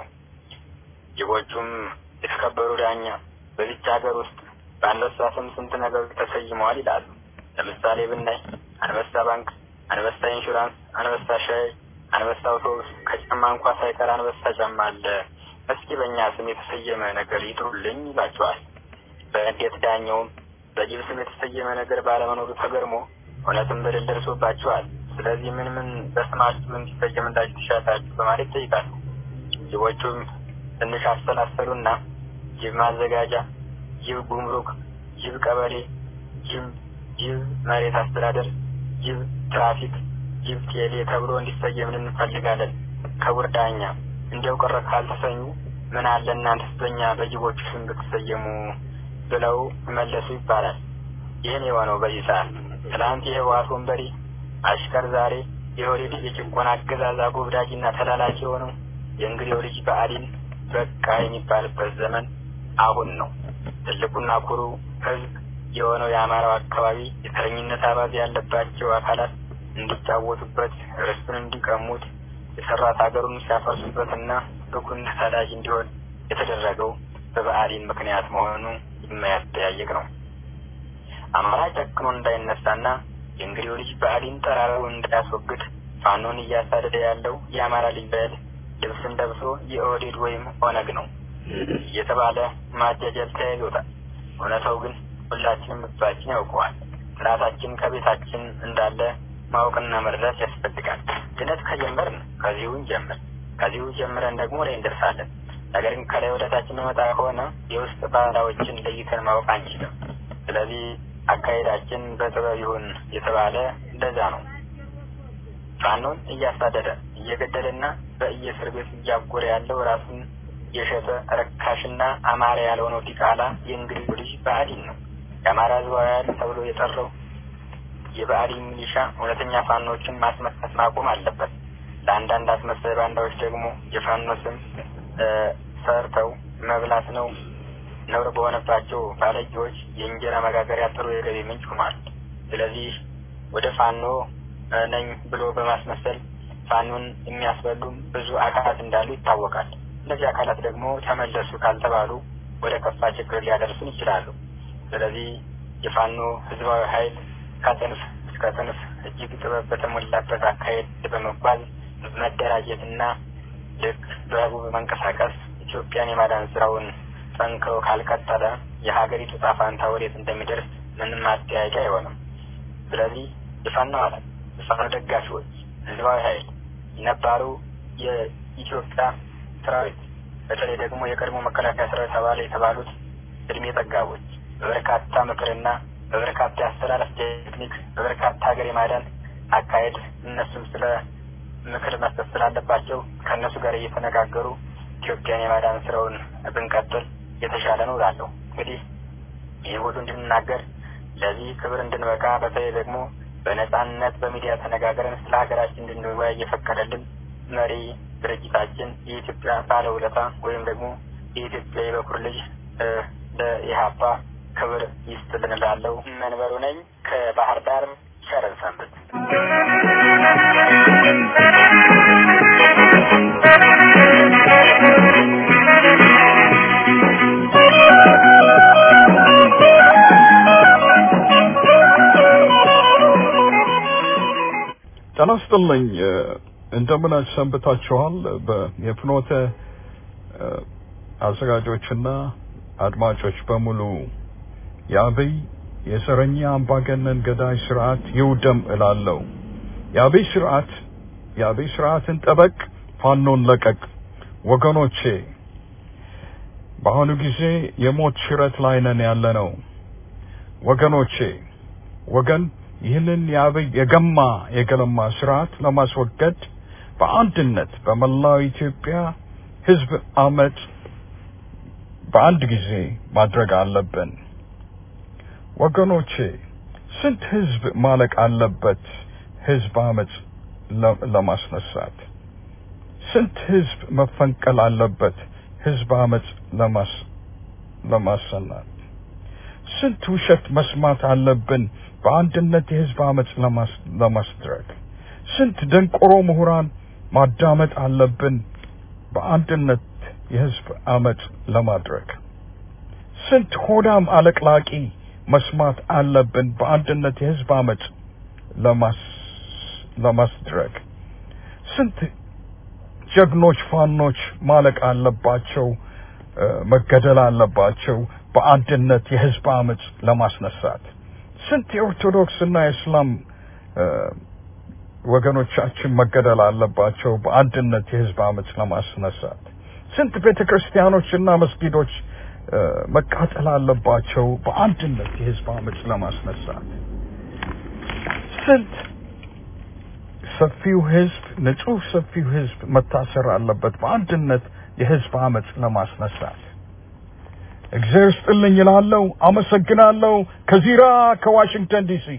ጅቦቹም የተከበሩ ዳኛ በዚች ሀገር ውስጥ በአንበሳ ስም ስንት ነገሮች ተሰይመዋል ይላሉ። ለምሳሌ ብናይ አንበሳ ባንክ፣ አንበሳ ኢንሹራንስ፣ አንበሳ ሻይ፣ አንበሳ አውቶቡስ፣ ከጫማ እንኳ ሳይቀር አንበሳ ጫማ አለ። እስኪ በእኛ ስም የተሰየመ ነገር ይጥሩልኝ ይላቸዋል። በእንዴት ዳኛውም በጅብ ስም የተሰየመ ነገር ባለመኖሩ ተገርሞ እውነትም በደል ደርሶባቸዋል። ስለዚህ ምን ምን በስማችሁ እንዲሰየምላችሁ ትሻላችሁ በማለት ይጠይቃሉ። ጅቦቹም ትንሽ አሰላሰሉና ጅብ ማዘጋጃ፣ ጅብ ጉምሩክ፣ ጅብ ቀበሌ፣ ጅብ ጅብ መሬት አስተዳደር፣ ጅብ ትራፊክ፣ ጅብ ቴሌ ተብሎ እንዲሰየምን እንፈልጋለን። ክቡር ዳኛ እንደው ቀረ ካልተሰኙ ምን አለ እናንተስ በእኛ በጅቦቹ ስም ብትሰየሙ ብለው መለሱ ይባላል። ይህን የሆነው በዚህ ሰዓት ትላንት የህወሓት ወንበሪ አሽከር ዛሬ የወሬድ የጭቆና አገዛዝ አጎብዳጅና ተላላኪ የሆነው የእንግዲው ልጅ ብአዴን በቃ የሚባልበት ዘመን አሁን ነው። ትልቁና ኩሩ ህዝብ የሆነው የአማራው አካባቢ የተረኝነት አባዜ ያለባቸው አካላት እንዲጫወቱበት፣ ርስቱን እንዲቀሙት፣ የሰራት ሀገሩን ሲያፈርሱበትና ብኩን ተዳጅ እንዲሆን የተደረገው በብአዴን ምክንያት መሆኑ የማያጠያይቅ ነው። አማራ ጨክኖ እንዳይነሳና የእንግዲው ልጅ ብአዴን ጠራራውን እንዳያስወግድ ፋኖን እያሳደደ ያለው የአማራ ልጅ በል ልብስን ለብሶ የኦህዴድ ወይም ኦነግ ነው እየተባለ ማጃጀል ተያይዞታል። እውነታው ግን ሁላችንም ልባችን ያውቀዋል። ጥላታችን ከቤታችን እንዳለ ማወቅና መረዳት ያስፈልጋል። ድነት ከጀመርን ከዚሁ እንጀምር፣ ከዚሁ ጀምረን ደግሞ ላይ እንደርሳለን። ነገር ግን ከላይ ወደታችን የሚመጣ ከሆነ የውስጥ ባንዳዎችን ለይተን ማወቅ አንችልም። ስለዚህ አካሄዳችን በጥበብ ይሁን የተባለ እንደዛ ነው። ፋኖን እያሳደደ እየገደለና በየእስር ቤት እያጎረ ያለው ራሱን የሸጠ ረካሽና አማራ ያልሆነው ዲቃላ የእንግዲው ልጅ ብአዴን ነው። የአማራ ህዝባዊ ኃይል ተብሎ የጠራው የብአዴን ሚሊሻ እውነተኛ ፋኖችን ማስመሰል ማቆም አለበት። ለአንዳንድ አስመሳይ ባንዳዎች ደግሞ የፋኖ ስም ሰርተው መብላት ነው ነውር በሆነባቸው ባለጌዎች የእንጀራ መጋገሪያ ጥሩ የገቢ ምንጭ ሆኗል። ስለዚህ ወደ ፋኖ ነኝ ብሎ በማስመሰል ፋኖን የሚያስበሉም ብዙ አካላት እንዳሉ ይታወቃል። እነዚህ አካላት ደግሞ ተመለሱ ካልተባሉ ወደ ከፋ ችግር ሊያደርሱን ይችላሉ። ስለዚህ የፋኖ ህዝባዊ ኃይል ከጥንፍ እስከ ጥንፍ እጅግ ጥበብ በተሞላበት አካሄድ በመጓዝ መደራጀትና ልክ በህቡ በመንቀሳቀስ ኢትዮጵያን የማዳን ስራውን ጠንክሮ ካልቀጠለ የሀገሪቱ ዕጣ ፈንታ ወዴት እንደሚደርስ ምንም ማጠያየቅ አይሆንም። ስለዚህ የፋኖ አባላት፣ የፋኖ ደጋፊዎች፣ ህዝባዊ ኃይል፣ ነባሩ የኢትዮጵያ ሰራዊት በተለይ ደግሞ የቀድሞ መከላከያ ሰራዊት አባል የተባሉት እድሜ ጠጋቦች በበርካታ ምክርና በበርካታ የአስተላለፍ ቴክኒክ በበርካታ ሀገር የማዳን አካሄድ እነሱም ስለ ምክር መስጠት ስላለባቸው ከእነሱ ጋር እየተነጋገሩ ኢትዮጵያን የማዳን ስራውን ብንቀጥል የተሻለ ነው እላለሁ። እንግዲህ ይህ ሁሉ እንድንናገር ለዚህ ክብር እንድንበቃ በተለይ ደግሞ በነጻነት በሚዲያ ተነጋገረን ስለ ሀገራችን እንድንወያይ የፈቀደልን መሪ ድርጅታችን የኢትዮጵያ ባለውለታ ወይም ደግሞ የኢትዮጵያ የበኩር ልጅ ለኢህአፓ ክብር ይስጥልን እላለሁ። መንበሩ ነኝ ከባህር ዳር። ቸር ሰንብት። ጤና ይስጥልኝ። እንደምን ሰንብታችኋል? በየፍኖተ አዘጋጆችና አድማጮች በሙሉ የአብይ የዘረኛ አምባገነን ገዳይ ስርዓት ይውደም እላለሁ። የአብይ ስርዓት የአብይ ስርዓትን ጠበቅ፣ ፋኖን ለቀቅ። ወገኖቼ በአሁኑ ጊዜ የሞት ሽረት ላይ ነን ያለነው። ወገኖቼ ወገን ይህንን የአብይ የገማ የገለማ ስርዓት ለማስወገድ በአንድነት በመላው ኢትዮጵያ ህዝብ አመጽ በአንድ ጊዜ ማድረግ አለብን። ወገኖቼ ስንት ህዝብ ማለቅ አለበት ህዝብ አመጽ ለማስነሳት? ስንት ህዝብ መፈንቀል አለበት ህዝብ አመጽ ለማስ ለማሰናት? ስንት ውሸት መስማት አለብን በአንድነት የህዝብ አመጽ ለማስደረግ? ስንት ደንቆሮ ምሁራን ማዳመጥ አለብን በአንድነት የህዝብ አመጽ ለማድረግ? ስንት ሆዳም አለቅላቂ መስማት አለብን በአንድነት የህዝብ አመጽ ለማስ ለማስደረግ? ስንት ጀግኖች ፋኖች ማለቅ አለባቸው መገደል አለባቸው በአንድነት የህዝብ አመጽ ለማስነሳት? ስንት የኦርቶዶክስ እና የእስላም ወገኖቻችን መገደል አለባቸው በአንድነት የህዝብ አመጽ ለማስነሳት? ስንት ቤተክርስቲያኖችና መስጊዶች መቃጠል አለባቸው በአንድነት የህዝብ አመጽ ለማስነሳት? ስንት ሰፊው ህዝብ ንጹህ ሰፊው ህዝብ መታሰር አለበት በአንድነት የህዝብ አመጽ ለማስነሳት? እግዚአብሔር ይስጥልኝ እላለሁ። አመሰግናለሁ። ከዚራ ከዋሽንግተን ዲሲ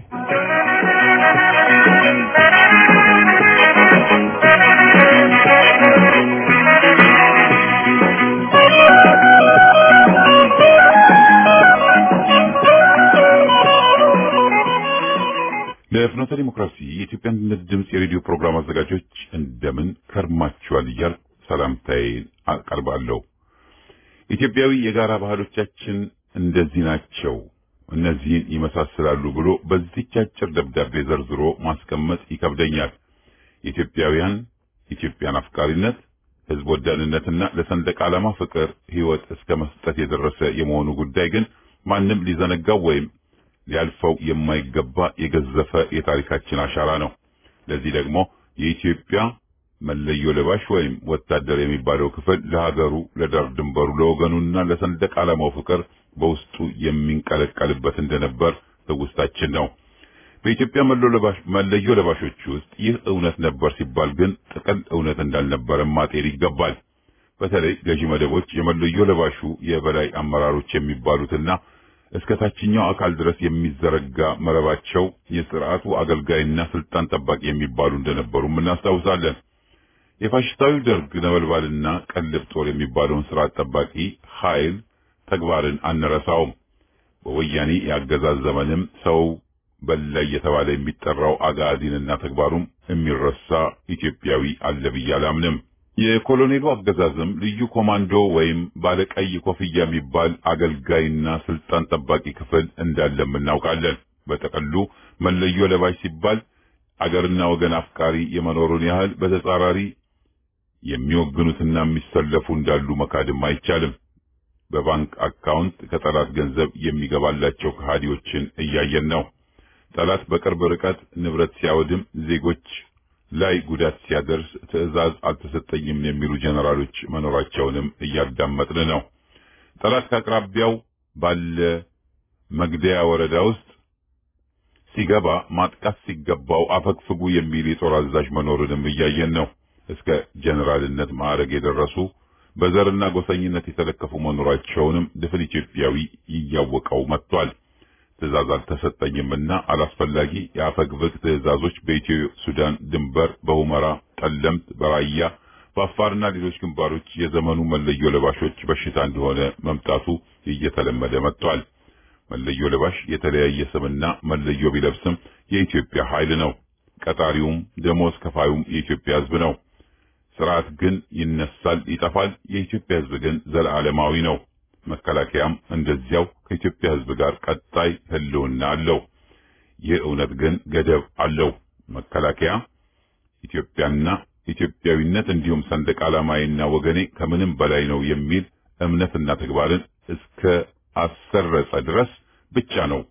ለፍኖተ ዲሞክራሲ የኢትዮጵያ አንድነት ድምጽ የሬዲዮ ፕሮግራም አዘጋጆች እንደምን ከርማችኋል እያልኩ ሰላምታዬን አቀርባለሁ። ኢትዮጵያዊ የጋራ ባህሎቻችን እንደዚህ ናቸው፣ እነዚህን ይመሳሰላሉ ብሎ በዚህች አጭር ደብዳቤ ዘርዝሮ ማስቀመጥ ይከብደኛል። ኢትዮጵያውያን ኢትዮጵያን አፍቃሪነት፣ ህዝብ ወዳድነትና ለሰንደቅ ዓላማ ፍቅር ህይወት እስከ መስጠት የደረሰ የመሆኑ ጉዳይ ግን ማንም ሊዘነጋው ወይም ሊያልፈው የማይገባ የገዘፈ የታሪካችን አሻራ ነው። ለዚህ ደግሞ የኢትዮጵያ መለዮ ለባሽ ወይም ወታደር የሚባለው ክፍል ለሀገሩ ለዳር ድንበሩ ለወገኑና ለሰንደቅ ዓላማው ፍቅር በውስጡ የሚንቀለቀልበት እንደነበር ትውስታችን ነው። በኢትዮጵያ መለዮ ለባሾች ውስጥ ይህ እውነት ነበር ሲባል ግን ጥቅል እውነት እንዳልነበረ ማጤን ይገባል። በተለይ ገዢ መደቦች የመለዮ ለባሹ የበላይ አመራሮች የሚባሉትና እስከ ታችኛው አካል ድረስ የሚዘረጋ መረባቸው የሥርዓቱ አገልጋይና ስልጣን ጠባቂ የሚባሉ እንደነበሩ እናስታውሳለን። የፋሽስታዊ ደርግ ነበልባልና ቀልብ ጦር የሚባለውን ስርዓት ጠባቂ ኃይል ተግባርን አንረሳውም። በወያኔ ያገዛዝ ዘመንም ሰው በላይ የተባለ የሚጠራው አጋዚንና ተግባሩም የሚረሳ ኢትዮጵያዊ አለ ብዬ አላምንም። የኮሎኔሉ አገዛዝም ልዩ ኮማንዶ ወይም ባለቀይ ኮፍያ የሚባል አገልጋይና ስልጣን ጠባቂ ክፍል እንዳለም እናውቃለን። በተቀሉ መለዮ ለባሽ ሲባል አገርና ወገን አፍቃሪ የመኖሩን ያህል በተጻራሪ የሚወግኑትና የሚሰለፉ እንዳሉ መካድም አይቻልም። በባንክ አካውንት ከጠላት ገንዘብ የሚገባላቸው ከሃዲዎችን እያየን ነው። ጠላት በቅርብ ርቀት ንብረት ሲያወድም ዜጎች ላይ ጉዳት ሲያደርስ ትዕዛዝ አልተሰጠኝም የሚሉ ጀነራሎች መኖራቸውንም እያዳመጥን ነው። ጠላት ከአቅራቢያው ባለ መግደያ ወረዳ ውስጥ ሲገባ ማጥቃት ሲገባው አፈግፍጉ የሚል የጦር አዛዥ መኖሩንም እያየን ነው። እስከ ጀነራልነት ማዕረግ የደረሱ በዘርና ጎሰኝነት የተለከፉ መኖራቸውንም ድፍን ኢትዮጵያዊ እያወቀው መጥቷል። ትዕዛዝ አልተሰጠኝምና አላስፈላጊ የአፈግፍግ ትዕዛዞች በኢትዮ ሱዳን ድንበር በሁመራ፣ ጠለምት፣ በራያ፣ በአፋርና ሌሎች ግንባሮች የዘመኑ መለዮ ለባሾች በሽታ እንደሆነ መምጣቱ እየተለመደ መጥቷል። መለዮ ለባሽ የተለያየ ስምና መለዮ ቢለብስም የኢትዮጵያ ኃይል ነው። ቀጣሪውም ደሞዝ ከፋዩም የኢትዮጵያ ሕዝብ ነው። ስርዓት ግን ይነሳል፣ ይጠፋል። የኢትዮጵያ ሕዝብ ግን ዘላለማዊ ነው። መከላከያም እንደዚያው ከኢትዮጵያ ሕዝብ ጋር ቀጣይ ህልውና አለው። ይህ እውነት ግን ገደብ አለው። መከላከያ ኢትዮጵያና ኢትዮጵያዊነት እንዲሁም ሰንደቅ ዓላማዬና ወገኔ ከምንም በላይ ነው የሚል እምነትና ተግባርን እስከ አሰረጸ ድረስ ብቻ ነው።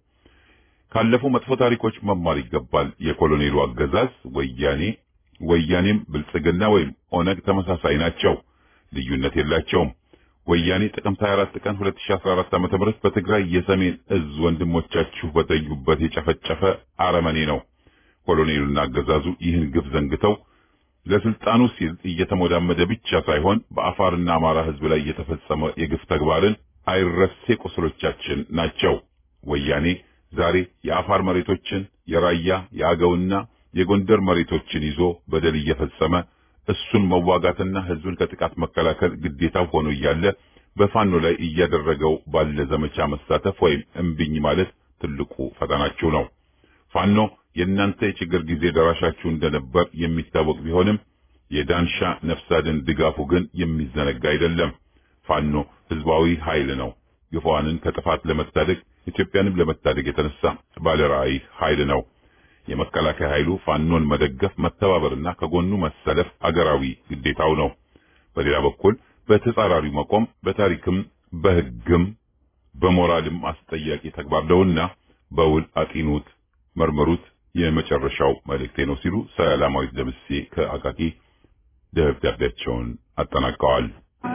ካለፉ መጥፎ ታሪኮች መማር ይገባል። የኮሎኔሉ አገዛዝ ወያኔ ወያኔም ብልጽግና ወይም ኦነግ ተመሳሳይ ናቸው። ልዩነት የላቸውም። ወያኔ ጥቅምት ሃያ አራት ቀን ሁለት ሺህ አስራ አራት ዓመተ ምህረት በትግራይ የሰሜን እዝ ወንድሞቻችሁ በተኙበት የጨፈጨፈ አረመኔ ነው። ኮሎኔሉና አገዛዙ ይህን ግፍ ዘንግተው ለስልጣኑ ሲል እየተሞዳመደ ብቻ ሳይሆን በአፋርና አማራ ህዝብ ላይ የተፈጸመ የግፍ ተግባርን አይረሴ ቁስሎቻችን ናቸው። ወያኔ ዛሬ የአፋር መሬቶችን፣ የራያ የአገውና የጎንደር መሬቶችን ይዞ በደል እየፈጸመ እሱን መዋጋትና ህዝብን ከጥቃት መከላከል ግዴታው ሆኖ እያለ በፋኖ ላይ እያደረገው ባለ ዘመቻ መሳተፍ ወይም እምቢኝ ማለት ትልቁ ፈተናችሁ ነው። ፋኖ የእናንተ የችግር ጊዜ ደራሻችሁ እንደነበር የሚታወቅ ቢሆንም የዳንሻ ነፍሳድን ድጋፉ ግን የሚዘነጋ አይደለም። ፋኖ ህዝባዊ ኃይል ነው። ግፏንን ከጥፋት ለመታደግ ኢትዮጵያንም ለመታደግ የተነሳ ባለራዕይ ኃይል ነው። የመከላከያ ኃይሉ ፋኖን መደገፍ፣ መተባበርና ከጎኑ መሰለፍ አገራዊ ግዴታው ነው። በሌላ በኩል በተጻራሪው መቆም በታሪክም በህግም በሞራልም አስጠያቂ ተግባር ነውና በውል አጢኑት፣ መርምሩት የመጨረሻው መልእክቴ ነው ሲሉ ሰላማዊት ደምሴ ከአቃቂ ደብዳቤያቸውን አጠናቀዋል።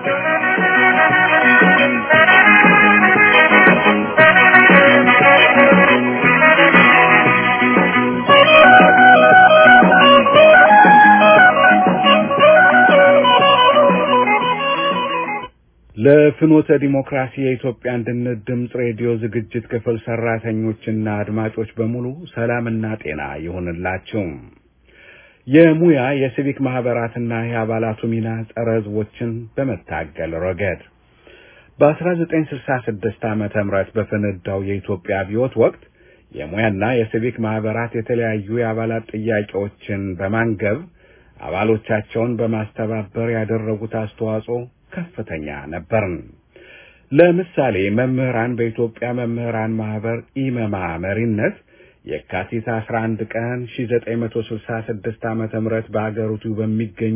ለፍኖተ ዲሞክራሲ የኢትዮጵያ አንድነት ድምጽ ሬዲዮ ዝግጅት ክፍል ሰራተኞችና አድማጮች በሙሉ ሰላምና ጤና ይሁንላችሁ። የሙያ የሲቪክ ማህበራትና የአባላቱ ሚና ጸረ ሕዝቦችን በመታገል ረገድ በ1966 ዓመተ ምህረት በፈነዳው የኢትዮጵያ አብዮት ወቅት የሙያና የሲቪክ ማህበራት የተለያዩ የአባላት ጥያቄዎችን በማንገብ አባሎቻቸውን በማስተባበር ያደረጉት አስተዋጽኦ ከፍተኛ ነበር። ለምሳሌ መምህራን በኢትዮጵያ መምህራን ማህበር ኢመማ መሪነት የካቲት አስራ አንድ ቀን ሺህ ዘጠኝ መቶ ስልሳ ስድስት ዓመተ ምህረት በአገሪቱ በሚገኙ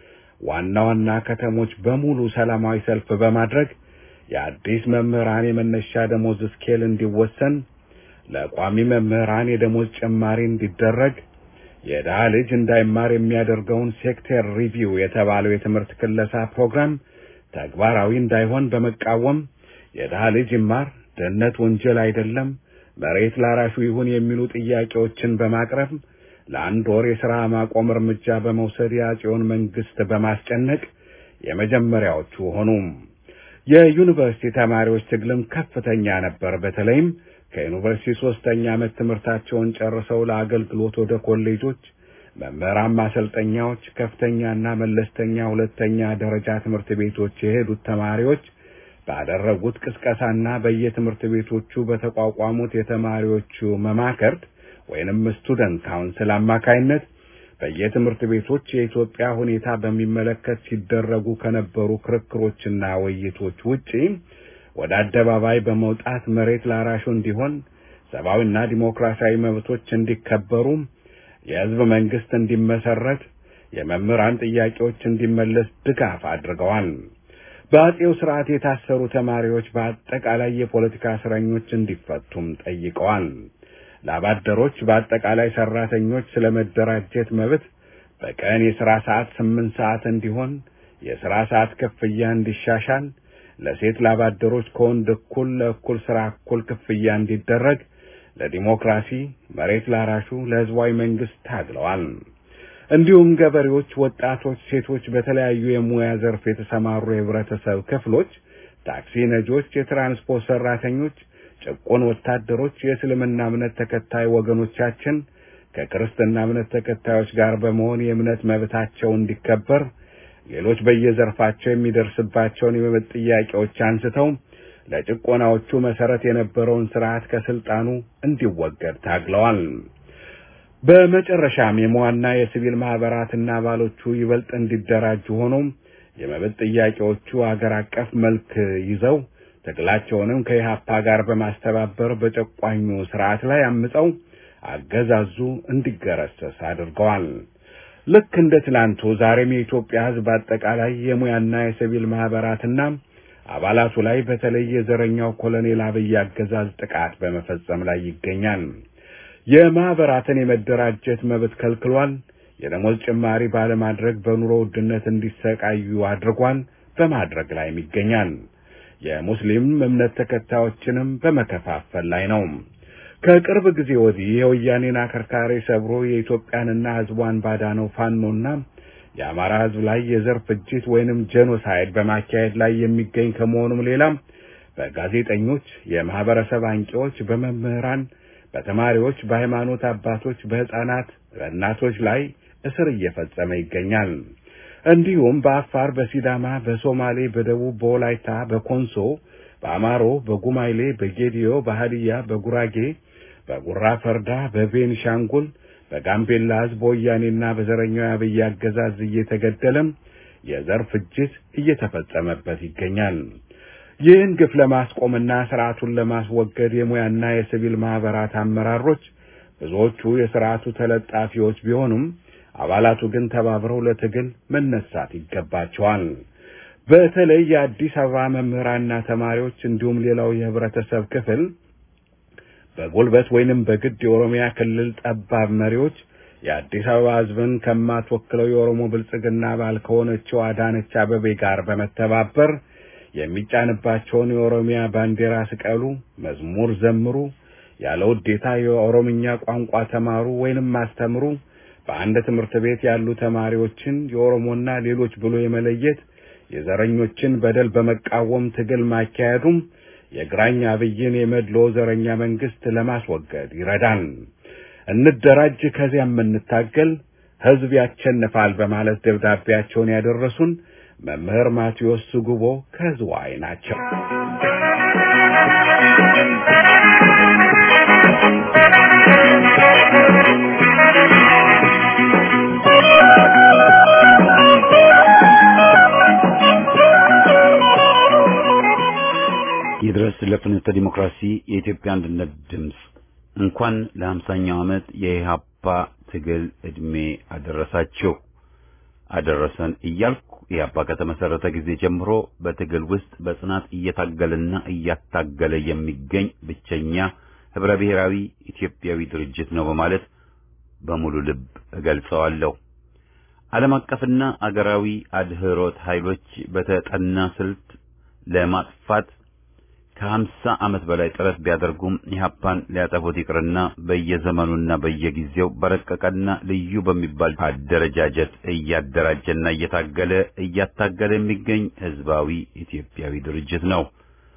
ዋና ዋና ከተሞች በሙሉ ሰላማዊ ሰልፍ በማድረግ የአዲስ መምህራን የመነሻ ደሞዝ ስኬል እንዲወሰን፣ ለቋሚ መምህራን የደሞዝ ጭማሪ እንዲደረግ፣ የደሃ ልጅ እንዳይማር የሚያደርገውን ሴክተር ሪቪው የተባለው የትምህርት ክለሳ ፕሮግራም ተግባራዊ እንዳይሆን በመቃወም የደሃ ልጅ ይማር፣ ድህነት ወንጀል አይደለም፣ መሬት ላራሹ ይሁን የሚሉ ጥያቄዎችን በማቅረብ ለአንድ ወር የሥራ ማቆም እርምጃ በመውሰድ የአፄውን መንግስት በማስጨነቅ የመጀመሪያዎቹ ሆኑ። የዩኒቨርሲቲ ተማሪዎች ትግልም ከፍተኛ ነበር። በተለይም ከዩኒቨርሲቲ ሶስተኛ ዓመት ትምህርታቸውን ጨርሰው ለአገልግሎት ወደ ኮሌጆች፣ መምህራን ማሰልጠኛዎች፣ ከፍተኛና መለስተኛ ሁለተኛ ደረጃ ትምህርት ቤቶች የሄዱት ተማሪዎች ባደረጉት ቅስቀሳና በየትምህርት ቤቶቹ በተቋቋሙት የተማሪዎቹ መማከርት ወይንም ስቱደንት ካውንስል አማካይነት በየትምህርት ቤቶች የኢትዮጵያ ሁኔታ በሚመለከት ሲደረጉ ከነበሩ ክርክሮችና ውይይቶች ውጪ ወደ አደባባይ በመውጣት መሬት ላራሹ እንዲሆን፣ ሰብአዊና ዲሞክራሲያዊ መብቶች እንዲከበሩ፣ የህዝብ መንግስት እንዲመሰረት፣ የመምህራን ጥያቄዎች እንዲመለስ ድጋፍ አድርገዋል። በአፄው ስርዓት የታሰሩ ተማሪዎች በአጠቃላይ የፖለቲካ እስረኞች እንዲፈቱም ጠይቀዋል። ለአባደሮች በአጠቃላይ ሰራተኞች ስለመደራጀት መብት በቀን የሥራ ሰዓት ስምንት ሰዓት እንዲሆን፣ የሥራ ሰዓት ክፍያ እንዲሻሻል፣ ለሴት ላባደሮች ከወንድ እኩል ለእኩል ሥራ እኩል ክፍያ እንዲደረግ፣ ለዲሞክራሲ፣ መሬት ላራሹ፣ ለህዝባዊ መንግስት ታግለዋል። እንዲሁም ገበሬዎች፣ ወጣቶች፣ ሴቶች፣ በተለያዩ የሙያ ዘርፍ የተሰማሩ የህብረተሰብ ክፍሎች፣ ታክሲ ነጂዎች፣ የትራንስፖርት ሰራተኞች፣ ጭቁን ወታደሮች የእስልምና እምነት ተከታይ ወገኖቻችን ከክርስትና እምነት ተከታዮች ጋር በመሆን የእምነት መብታቸው እንዲከበር ሌሎች በየዘርፋቸው የሚደርስባቸውን የመብት ጥያቄዎች አንስተው ለጭቆናዎቹ መሰረት የነበረውን ስርዓት ከስልጣኑ እንዲወገድ ታግለዋል። በመጨረሻም የመዋና የሲቪል ማህበራትና አባሎቹ ይበልጥ እንዲደራጁ ሆኖም የመብት ጥያቄዎቹ አገር አቀፍ መልክ ይዘው ትግላቸውንም ከኢህአፓ ጋር በማስተባበር በጨቋኙ ስርዓት ላይ አምፀው አገዛዙ እንዲገረሰስ አድርገዋል። ልክ እንደ ትላንቱ ዛሬም የኢትዮጵያ ሕዝብ አጠቃላይ የሙያና የሲቪል ማህበራትና አባላቱ ላይ በተለይ የዘረኛው ኮሎኔል አብይ አገዛዝ ጥቃት በመፈጸም ላይ ይገኛል። የማህበራትን የመደራጀት መብት ከልክሏል። የደሞዝ ጭማሪ ባለማድረግ በኑሮ ውድነት እንዲሰቃዩ አድርጓል፣ በማድረግ ላይ ይገኛል። የሙስሊም እምነት ተከታዮችንም በመከፋፈል ላይ ነው። ከቅርብ ጊዜ ወዲህ የወያኔን አከርካሪ ሰብሮ የኢትዮጵያንና ህዝቧን ባዳነው ፋኖና የአማራ ህዝብ ላይ የዘር ፍጅት ወይንም ጄኖሳይድ በማካሄድ ላይ የሚገኝ ከመሆኑም ሌላ በጋዜጠኞች፣ የማህበረሰብ አንቂዎች፣ በመምህራን፣ በተማሪዎች፣ በሃይማኖት አባቶች፣ በህፃናት፣ በእናቶች ላይ እስር እየፈጸመ ይገኛል። እንዲሁም በአፋር፣ በሲዳማ፣ በሶማሌ፣ በደቡብ፣ በወላይታ፣ በኮንሶ፣ በአማሮ፣ በጉማይሌ፣ በጌዲዮ፣ በሃዲያ፣ በጉራጌ፣ በጉራ ፈርዳ፣ በቤንሻንጉል፣ በጋምቤላ ህዝብ በወያኔና በዘረኛው አብይ አገዛዝ እየተገደለም የዘር ፍጅት እየተፈጸመበት ይገኛል። ይህን ግፍ ለማስቆምና ስርዓቱን ለማስወገድ የሙያና የሲቪል ማህበራት አመራሮች ብዙዎቹ የስርዓቱ ተለጣፊዎች ቢሆኑም አባላቱ ግን ተባብረው ለትግል መነሳት ይገባቸዋል። በተለይ የአዲስ አበባ መምህራንና ተማሪዎች እንዲሁም ሌላው የህብረተሰብ ክፍል በጉልበት ወይንም በግድ የኦሮሚያ ክልል ጠባብ መሪዎች የአዲስ አበባ ህዝብን ከማትወክለው የኦሮሞ ብልጽግና አባል ከሆነችው አዳነች አበቤ ጋር በመተባበር የሚጫንባቸውን የኦሮሚያ ባንዲራ ስቀሉ፣ መዝሙር ዘምሩ፣ ያለ ውዴታ የኦሮምኛ ቋንቋ ተማሩ ወይንም ማስተምሩ፣ በአንድ ትምህርት ቤት ያሉ ተማሪዎችን የኦሮሞና ሌሎች ብሎ የመለየት የዘረኞችን በደል በመቃወም ትግል ማካሄዱም የግራኝ አብይን የመድሎ ዘረኛ መንግስት ለማስወገድ ይረዳል። እንደራጅ ከዚያም እንታገል፣ ህዝብ ያቸንፋል በማለት ደብዳቤያቸውን ያደረሱን መምህር ማቴዎስ ጉቦ ከዝዋይ ናቸው። ይድረስ ለፍኖተ ዲሞክራሲ የኢትዮጵያ አንድነት ድምጽ እንኳን ለሃምሳኛው ዓመት የኢህአፓ ትግል እድሜ አደረሳችሁ አደረሰን እያልኩ ኢህአፓ ከተመሰረተ ጊዜ ጀምሮ በትግል ውስጥ በጽናት እየታገለና እያታገለ የሚገኝ ብቸኛ ህብረ ብሔራዊ ኢትዮጵያዊ ድርጅት ነው በማለት በሙሉ ልብ እገልጸዋለሁ። ዓለም አቀፍና አገራዊ አድህሮት ኃይሎች በተጠና ስልት ለማጥፋት ከሀምሳ ዓመት በላይ ጥረት ቢያደርጉም ኢህአፓን ሊያጠፉት ይቅርና በየዘመኑና በየጊዜው በረቀቀና ልዩ በሚባል አደረጃጀት እያደራጀና እየታገለ እያታገለ የሚገኝ ህዝባዊ ኢትዮጵያዊ ድርጅት ነው።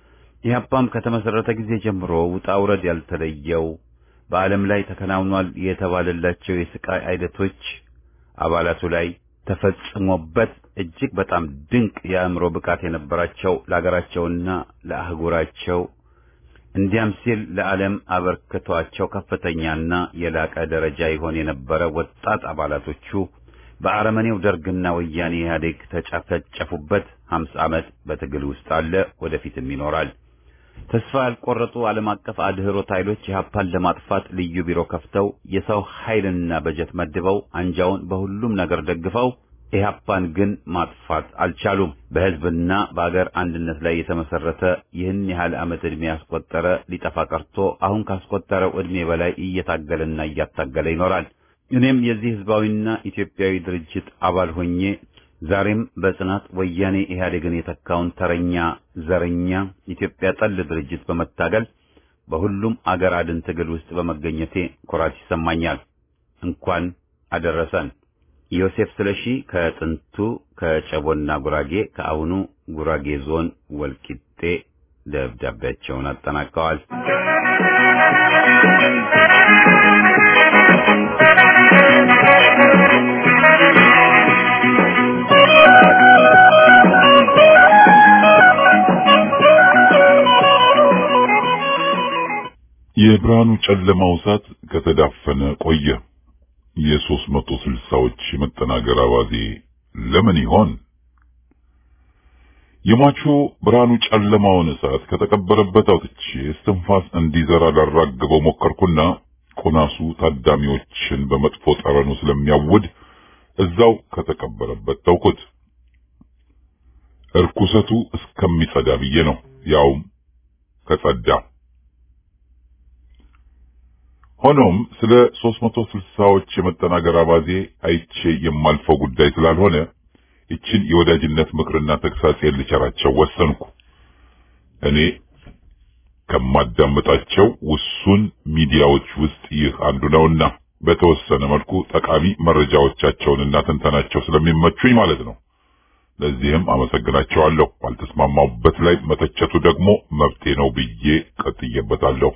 ኢህአፓም ከተመሰረተ ጊዜ ጀምሮ ውጣ ውረድ ያልተለየው በዓለም ላይ ተከናውኗል የተባለላቸው የስቃይ አይነቶች አባላቱ ላይ ተፈጽሞበት እጅግ በጣም ድንቅ የአእምሮ ብቃት የነበራቸው ለሀገራቸውና ለአህጉራቸው እንዲያም ሲል ለዓለም አበርክቷቸው ከፍተኛና የላቀ ደረጃ ይሆን የነበረ ወጣት አባላቶቹ በአረመኔው ደርግና ወያኔ ኢህአዴግ ተጨፈጨፉበት ሀምሳ ዓመት በትግል ውስጥ አለ፣ ወደፊትም ይኖራል። ተስፋ ያልቆረጡ ዓለም አቀፍ አድህሮት ኃይሎች ኢህአፓን ለማጥፋት ልዩ ቢሮ ከፍተው የሰው ኃይልና በጀት መድበው አንጃውን በሁሉም ነገር ደግፈው ኢህአፓን ግን ማጥፋት አልቻሉም። በህዝብና በአገር አንድነት ላይ የተመሰረተ ይህን ያህል ዓመት ዕድሜ ያስቆጠረ ሊጠፋ ቀርቶ አሁን ካስቆጠረው ዕድሜ በላይ እየታገለና እያታገለ ይኖራል። እኔም የዚህ ህዝባዊና ኢትዮጵያዊ ድርጅት አባል ሆኜ ዛሬም በጽናት ወያኔ ኢህአዴግን የተካውን ተረኛ ዘረኛ ኢትዮጵያ ጠል ድርጅት በመታገል በሁሉም አገር አድን ትግል ውስጥ በመገኘቴ ኩራት ይሰማኛል። እንኳን አደረሰን። ዮሴፍ ስለሺ ከጥንቱ ከጨቦና ጉራጌ ከአሁኑ ጉራጌ ዞን ወልቂጤ ደብዳቤያቸውን አጠናቀዋል። የብርሃኑ ጨለማው እሳት ከተዳፈነ ቆየ። የሦስት መቶ ስልሳዎች መጠናገር አባዜ ለምን ይሆን? የሟቹ ብርሃኑ ጨለማውን እሳት ከተቀበረበት አውጥቼ እስትንፋስ እንዲዘራ ላራግበው ሞከርኩና ቆናሱ ታዳሚዎችን በመጥፎ ጠረኑ ስለሚያውድ እዛው ከተቀበረበት ተውኩት። እርኩሰቱ እስከሚጸዳ ብዬ ነው። ያውም ከጸዳ። ሆኖም ስለ ሦስት መቶ ስልሳዎች የመጠናገር አባዜ አይቼ የማልፈው ጉዳይ ስላልሆነ ይችን የወዳጅነት ምክርና ተግሳጽ ልቸራቸው ወሰንኩ። እኔ ከማዳመጣቸው ውሱን ሚዲያዎች ውስጥ ይህ አንዱ ነውና በተወሰነ መልኩ ጠቃሚ መረጃዎቻቸውንና ትንተናቸው ስለሚመቹኝ ማለት ነው። ለዚህም አመሰግናቸዋለሁ። ባልተስማማሁበት ላይ መተቸቱ ደግሞ መብቴ ነው ብዬ ቀጥዬበታለሁ።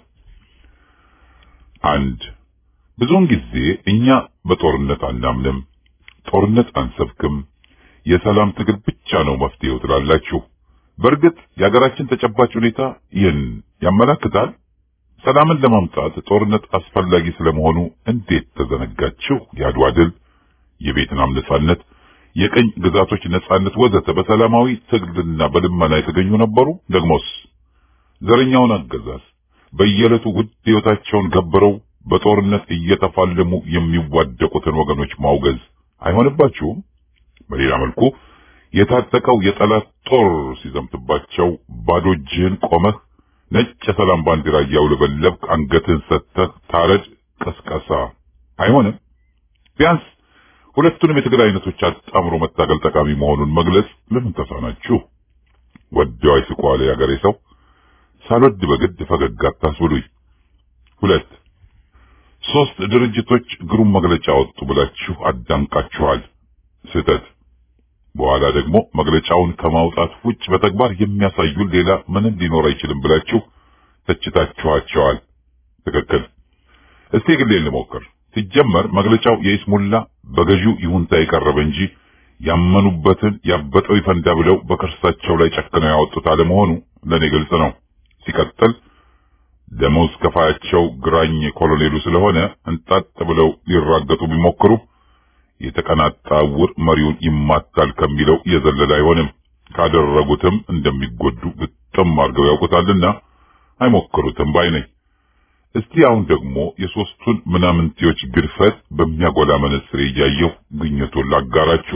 አንድ ብዙውን ጊዜ እኛ በጦርነት አናምንም፣ ጦርነት አንሰብክም፣ የሰላም ትግል ብቻ ነው መፍትሄው ትላላችሁ። በእርግጥ የሀገራችን ተጨባጭ ሁኔታ ይህን ያመለክታል። ሰላምን ለማምጣት ጦርነት አስፈላጊ ስለመሆኑ እንዴት ተዘነጋችሁ? የአድዋ ድል፣ የቬትናም ነጻነት፣ የቀኝ ግዛቶች ነጻነት ወዘተ በሰላማዊ ትግልና በልመና የተገኙ ነበሩ። ደግሞስ ዘረኛውን አገዛዝ በየዕለቱ ውድ ሕይወታቸውን ገብረው በጦርነት እየተፋለሙ የሚዋደቁትን ወገኖች ማውገዝ አይሆንባችሁም? በሌላ መልኩ የታጠቀው የጠላት ጦር ሲዘምትባቸው ባዶ እጅህን ቆመህ ነጭ የሰላም ባንዲራ እያውለበለብክ አንገትህን ሰጥተህ ታረድ ቀስቀሳ አይሆንም? ቢያንስ ሁለቱንም የትግል አይነቶች አጣምሮ መታገል ጠቃሚ መሆኑን መግለጽ ለምን ተሳናችሁ? ወዲያው አይስቋል ያገሬ ሰው። ሳልወድ በግድ ፈገግ አታስብሉኝ። ሁለት ሶስት ድርጅቶች ግሩም መግለጫ ወጡ ብላችሁ አዳንቃችኋል። ስህተት። በኋላ ደግሞ መግለጫውን ከማውጣት ውጭ በተግባር የሚያሳዩን ሌላ ምንም ሊኖር አይችልም ብላችሁ ተችታችኋቸዋል። ትክክል። እስቲ ግሌን ልሞክር። ሲጀመር መግለጫው የኢስሙላ በገዢው ይሁንታ የቀረበ እንጂ ያመኑበትን ያበጠው ይፈንዳ ብለው በከርሳቸው ላይ ጨክነው ያወጡት አለመሆኑ ለኔ ግልጽ ነው። ሲቀጥል ደሞዝ ከፋያቸው ግራኝ ኮሎኔሉ ስለሆነ እንጣጥ ብለው ሊራገጡ ቢሞክሩ የተቀናጣ ውር መሪውን ይማታል ከሚለው የዘለለ አይሆንም። ካደረጉትም እንደሚጎዱ ግጥም አድርገው ያውቁታልና አይሞክሩትም ባይ ነኝ። እስቲ አሁን ደግሞ የሶስቱን ምናምንቴዎች ግድፈት በሚያጎላ መነጽር እያየሁ ግኝቱን ላጋራችሁ።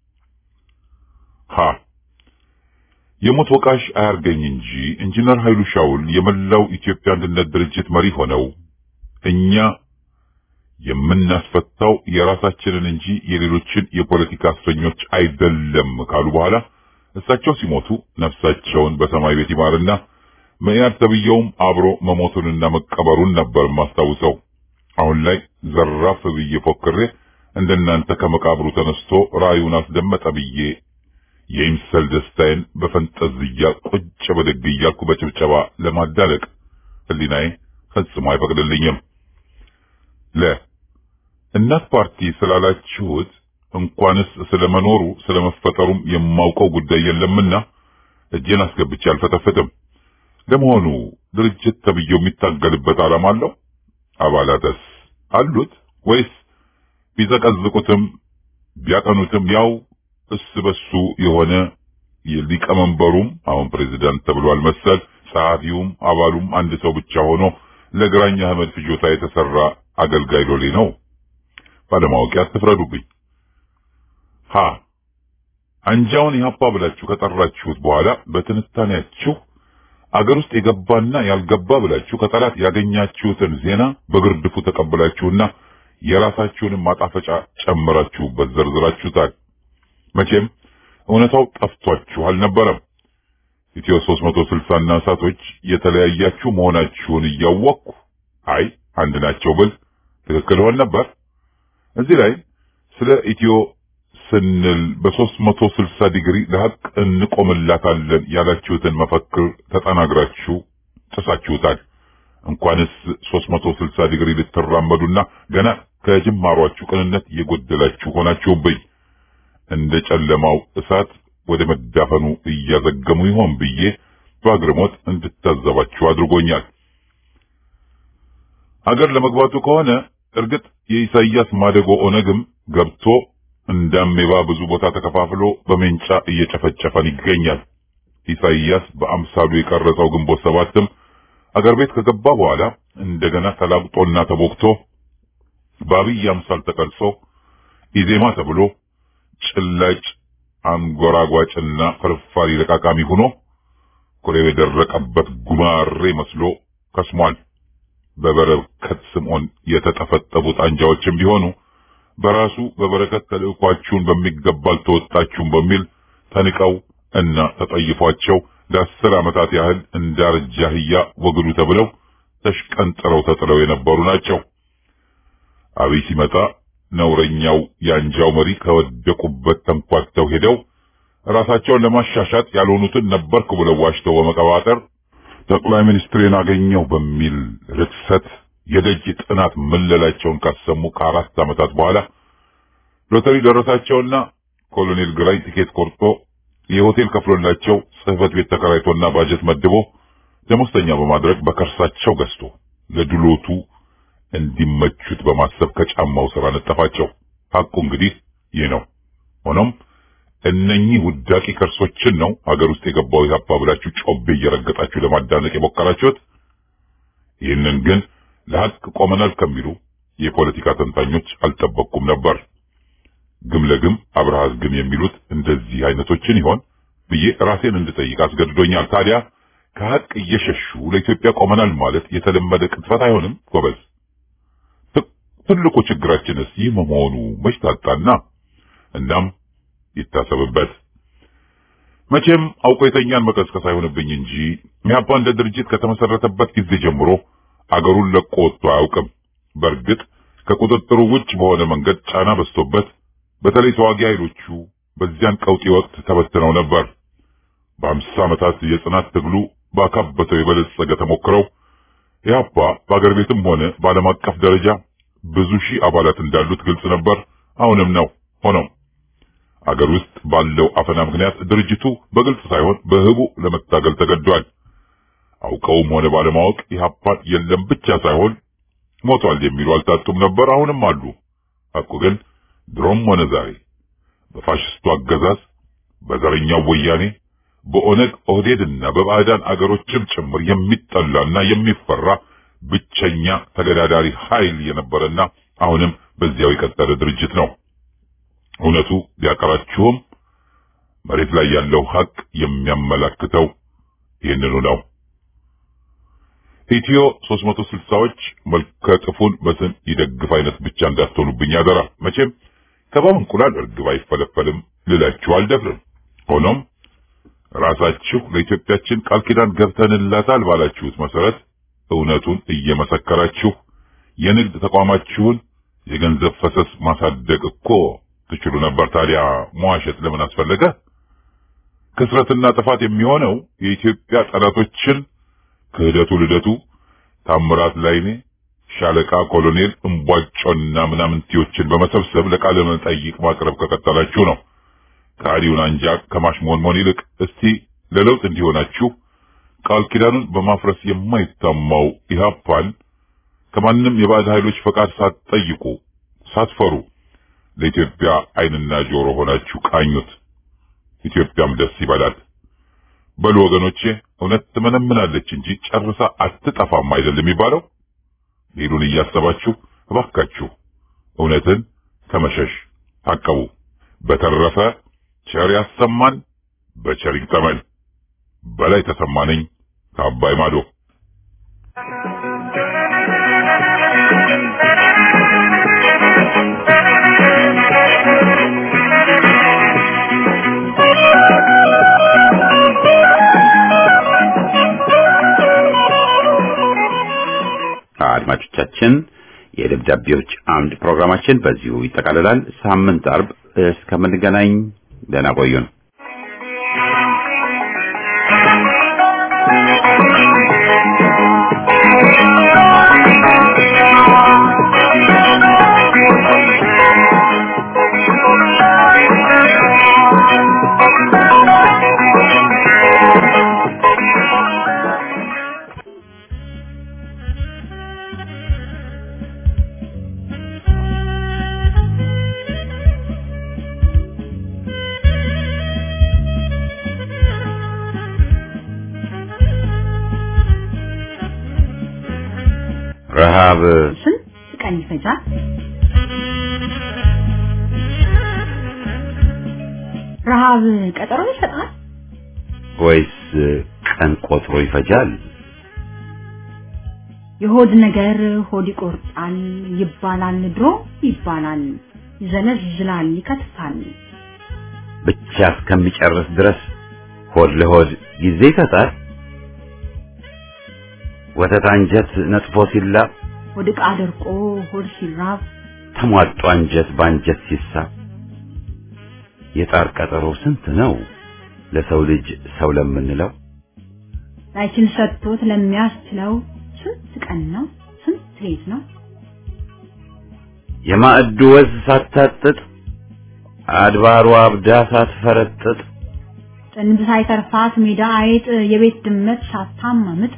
ሀ የሞት ወቃሽ አያርገኝ እንጂ ኢንጂነር ኃይሉ ሻውል የመላው ኢትዮጵያ አንድነት ድርጅት መሪ ሆነው እኛ የምናስፈታው የራሳችንን እንጂ የሌሎችን የፖለቲካ እስረኞች አይደለም ካሉ በኋላ እሳቸው ሲሞቱ ነፍሳቸውን በሰማይ ቤት ይማርና መያድ ተብየውም አብሮ መሞቱንና መቀበሩን ነበር ማስታውሰው። አሁን ላይ ዘራፍ ብዬ ፎክሬ እንደናንተ ከመቃብሩ ተነስቶ ራዩን አስደመጠ ብዬ የኢምሰል ደስታዬን በፈንጠዝያ ቁጭ በደግ እያልኩ በጭብጨባ ለማዳለቅ ህሊናዬ ፈጽሞ አይፈቅድልኝም። ለ እናት ፓርቲ ስላላችሁት እንኳንስ ስለመኖሩ ስለመፈጠሩም የማውቀው ጉዳይ የለምና እጄን አስገብቼ አልፈተፈትም። ለመሆኑ ድርጅት ተብዬው የሚታገልበት ዓላማ አለው? አባላትስ አሉት ወይስ ቢዘቀዝቁትም ቢያቀኑትም ያው እስ በሱ የሆነ የሊቀመንበሩም አሁን ፕሬዝዳንት ተብሏል መሰል ጸሐፊውም አባሉም አንድ ሰው ብቻ ሆኖ ለግራኛ አህመድ ፍጆታ የተሰራ አገልጋይ ሎሌ ነው? ባለማወቅ አትፍረዱብኝ። ሀ አንጃውን ኢህአፓ ብላችሁ ከጠራችሁት በኋላ በትንታኔያችሁ አገር ውስጥ የገባና ያልገባ ብላችሁ ከጠላት ያገኛችሁትን ዜና በግርድፉ ተቀበላችሁና የራሳችሁንም ማጣፈጫ ጨምራችሁበት ዘርዝራችሁታል። መቼም እውነታው ጠፍቷችሁ አልነበረም። ኢትዮ ሦስት መቶ ስልሳ እና እሳቶች የተለያያችሁ መሆናችሁን እያወቅኩ አይ አንድ ናቸው ብል ትክክል ሆነ ነበር። እዚህ ላይ ስለ ኢትዮ ስንል በሦስት መቶ ስልሳ ዲግሪ ለሐቅ እንቆምላታለን ያላችሁትን መፈክር ተጠናግራችሁ ጥሳችሁታል። እንኳንስ ሦስት መቶ ስልሳ ዲግሪ ልትራመዱና ገና ከጅማሯችሁ ቅንነት የጎደላችሁ ሆናችሁብኝ። እንደ ጨለማው እሳት ወደ መዳፈኑ እያዘገሙ ይሆን ብዬ በአግርሞት እንድታዘባችሁ አድርጎኛል። ሀገር ለመግባቱ ከሆነ እርግጥ የኢሳይያስ ማደጎ ኦነግም ገብቶ እንዳሜባ ብዙ ቦታ ተከፋፍሎ በሜንጫ እየጨፈጨፈን ይገኛል። ኢሳይያስ በአምሳሉ የቀረጸው ግንቦት ሰባትም አገር ቤት ከገባ በኋላ እንደገና ተላቅጦና ተቦክቶ በአብይ አምሳል ተቀርጾ ኢዜማ ተብሎ ጭላጭ አንጎራጓጭና ፍርፋሪ ለቃቃሚ ሆኖ ኮሌው የደረቀበት ጉማሬ መስሎ ከስሟል። በበረከት ስምዖን የተጠፈጠፉት አንጃዎችም ቢሆኑ በራሱ በበረከት ተልእኳችሁን በሚገባ አልተወጣችሁም በሚል ተንቀው እና ተጠይፏቸው ለአስር ዓመታት ያህል እንዳርጃ አህያ ወግዱ ተብለው ተሽቀንጥረው ተጥለው የነበሩ ናቸው። አብይ ሲመጣ ነውረኛው የአንጃው መሪ ከወደቁበት ተንኳተው ሄደው ራሳቸውን ለማሻሻጥ ያልሆኑትን ነበርኩ ብለው ዋሽተው በመቀባጠር ጠቅላይ ሚኒስትሩን አገኘው በሚል ርክሰት የደጅ ጥናት መለላቸውን ካሰሙ ከአራት ዓመታት በኋላ ሎተሪ ደረሳቸውና ኮሎኔል ግራኝ ቲኬት ቆርጦ የሆቴል ከፍሎላቸው ጽህፈት ቤት ተከራይቶና ባጀት መድቦ ደሞዝተኛ በማድረግ በከርሳቸው ገዝቶ ለድሎቱ እንዲመቹት በማሰብ ከጫማው ስራ ነጠፋቸው። ሐቁ እንግዲህ ይህ ነው። ሆኖም እነኚህ ውዳቂ ከርሶችን ነው ሀገር ውስጥ የገባው ኢህአፓ ብላችሁ ጮቤ እየረገጣችሁ ለማዳነቅ የሞከራችሁት። ይህንን ግን ለሐቅ ቆመናል ከሚሉ የፖለቲካ ተንታኞች አልጠበቅኩም ነበር። ግም ለግም አብርሃዝ ግን የሚሉት እንደዚህ አይነቶችን ይሆን ብዬ ራሴን እንድጠይቅ አስገድዶኛል። ታዲያ ከሐቅ እየሸሹ ለኢትዮጵያ ቆመናል ማለት የተለመደ ቅጥፈት አይሆንም ጎበዝ? ትልቁ ችግራችንስ ይህ መሆኑ መች ታጣና? እናም ይታሰብበት። መቼም አውቆ የተኛን መቀስቀስ አይሆንብኝ እንጂ ኢህአፓ እንደ ድርጅት ከተመሰረተበት ጊዜ ጀምሮ አገሩን ለቆ ወጥቶ አያውቅም። በእርግጥ ከቁጥጥሩ ውጭ በሆነ መንገድ ጫና በዝቶበት በተለይ ተዋጊ ኃይሎቹ በዚያን ቀውጢ ወቅት ተበትነው ነበር። በአምሳ ዓመታት የጽናት ትግሉ ባካበተው የበለጸገ ተሞክረው ኢህአፓ በአገር ቤትም ሆነ በዓለም አቀፍ ደረጃ ብዙ ሺህ አባላት እንዳሉት ግልጽ ነበር፣ አሁንም ነው። ሆኖም አገር ውስጥ ባለው አፈና ምክንያት ድርጅቱ በግልጽ ሳይሆን በህቡ ለመታገል ተገዷል። አውቀውም ሆነ ባለማወቅ ኢህአፓን የለም ብቻ ሳይሆን ሞቷል የሚሉ አልታጡም ነበር፣ አሁንም አሉ። ሐቁ ግን ድሮም ሆነ ዛሬ በፋሽስቱ አገዛዝ፣ በዘረኛው ወያኔ፣ በኦነግ ኦህዴድና በባዕዳን አገሮችም ጭምር የሚጠላና የሚፈራ ብቸኛ ተገዳዳሪ ኃይል የነበረና አሁንም በዚያው የቀጠለ ድርጅት ነው። እውነቱ ቢያቀራችሁም መሬት ላይ ያለው ሐቅ የሚያመላክተው ይህንኑ ነው። ኢትዮ ሦስት መቶ ስልሳዎች መልከ ጥፉን በስም ይደግፍ አይነት ብቻ እንዳትሆኑብኝ አደራ። መቼም ከባብ እንቁላል እርግብ አይፈለፈልም ልላችሁ አልደፍርም። ሆኖም ራሳችሁ ለኢትዮጵያችን ቃል ኪዳን ገብተንላታል ባላችሁት መሰረት እውነቱን እየመሰከራችሁ የንግድ ተቋማችሁን የገንዘብ ፈሰስ ማሳደግ እኮ ትችሉ ነበር። ታዲያ መዋሸት ለምን አስፈለገ? ክስረትና ጥፋት የሚሆነው የኢትዮጵያ ጠላቶችን ክህደቱ ልደቱ ታምራት ላይኔ ሻለቃ ኮሎኔል እምቧጮና ምናምንቲዎችን በመሰብሰብ ለቃለ መጠይቅ ማቅረብ ከቀጠላችሁ ነው። ካዲውን አንጃ ከማሽሞንሞን ይልቅ እስቲ ለለውጥ እንዲሆናችሁ ቃል ኪዳኑን በማፍረስ የማይታማው ኢህአፓን ከማንም የባዕድ ኃይሎች ፈቃድ ሳትጠይቁ ሳትፈሩ ለኢትዮጵያ ዓይንና ጆሮ ሆናችሁ ቃኙት። ኢትዮጵያም ደስ ይበላት። በሉ ወገኖቼ፣ እውነት ትመነምናለች እንጂ ጨርሳ አትጠፋም አይደል የሚባለው? ሌሉን እያሰባችሁ እባካችሁ እውነትን ከመሸሽ ታቀቡ። በተረፈ ቸር ያሰማን፣ በቸር ይግጠመን። በላይ ተሰማነኝ ከአባይ ማዶ። አድማጮቻችን፣ የደብዳቤዎች አምድ ፕሮግራማችን በዚሁ ይጠቃልላል። ሳምንት አርብ እስከምንገናኝ ደህና ቆዩን። ረሃብ ስንት ቀን ይፈጃል? ረሃብ ቀጠሮ ይሰጣል ወይስ ቀን ቆጥሮ ይፈጃል? የሆድ ነገር ሆድ ይቆርጣል ይባላል ድሮ ይባላል ይዘለዝላል ይከትፋል ብቻ እስከሚጨርስ ድረስ ሆድ ለሆድ ጊዜ ይሰጣል። ወተት አንጀት ነጥፎ ሲላብ ሆድ ዕቃ ደርቆ ሆድ ሲራብ ተሟጦ አንጀት ባንጀት ሲሳብ የጣር ቀጠሮ ስንት ነው ለሰው ልጅ ሰው ለምንለው ላይችል ሰጥቶት ለሚያስችለው ስንት ቀን ነው ስንት ሌት ነው የማዕዱ ወዝ ሳታጥጥ አድባሩ አብዳ ሳትፈረጥጥ ጥንብ ሳይተርፋት ሜዳ አይጥ የቤት ድመት ሳታማምጥ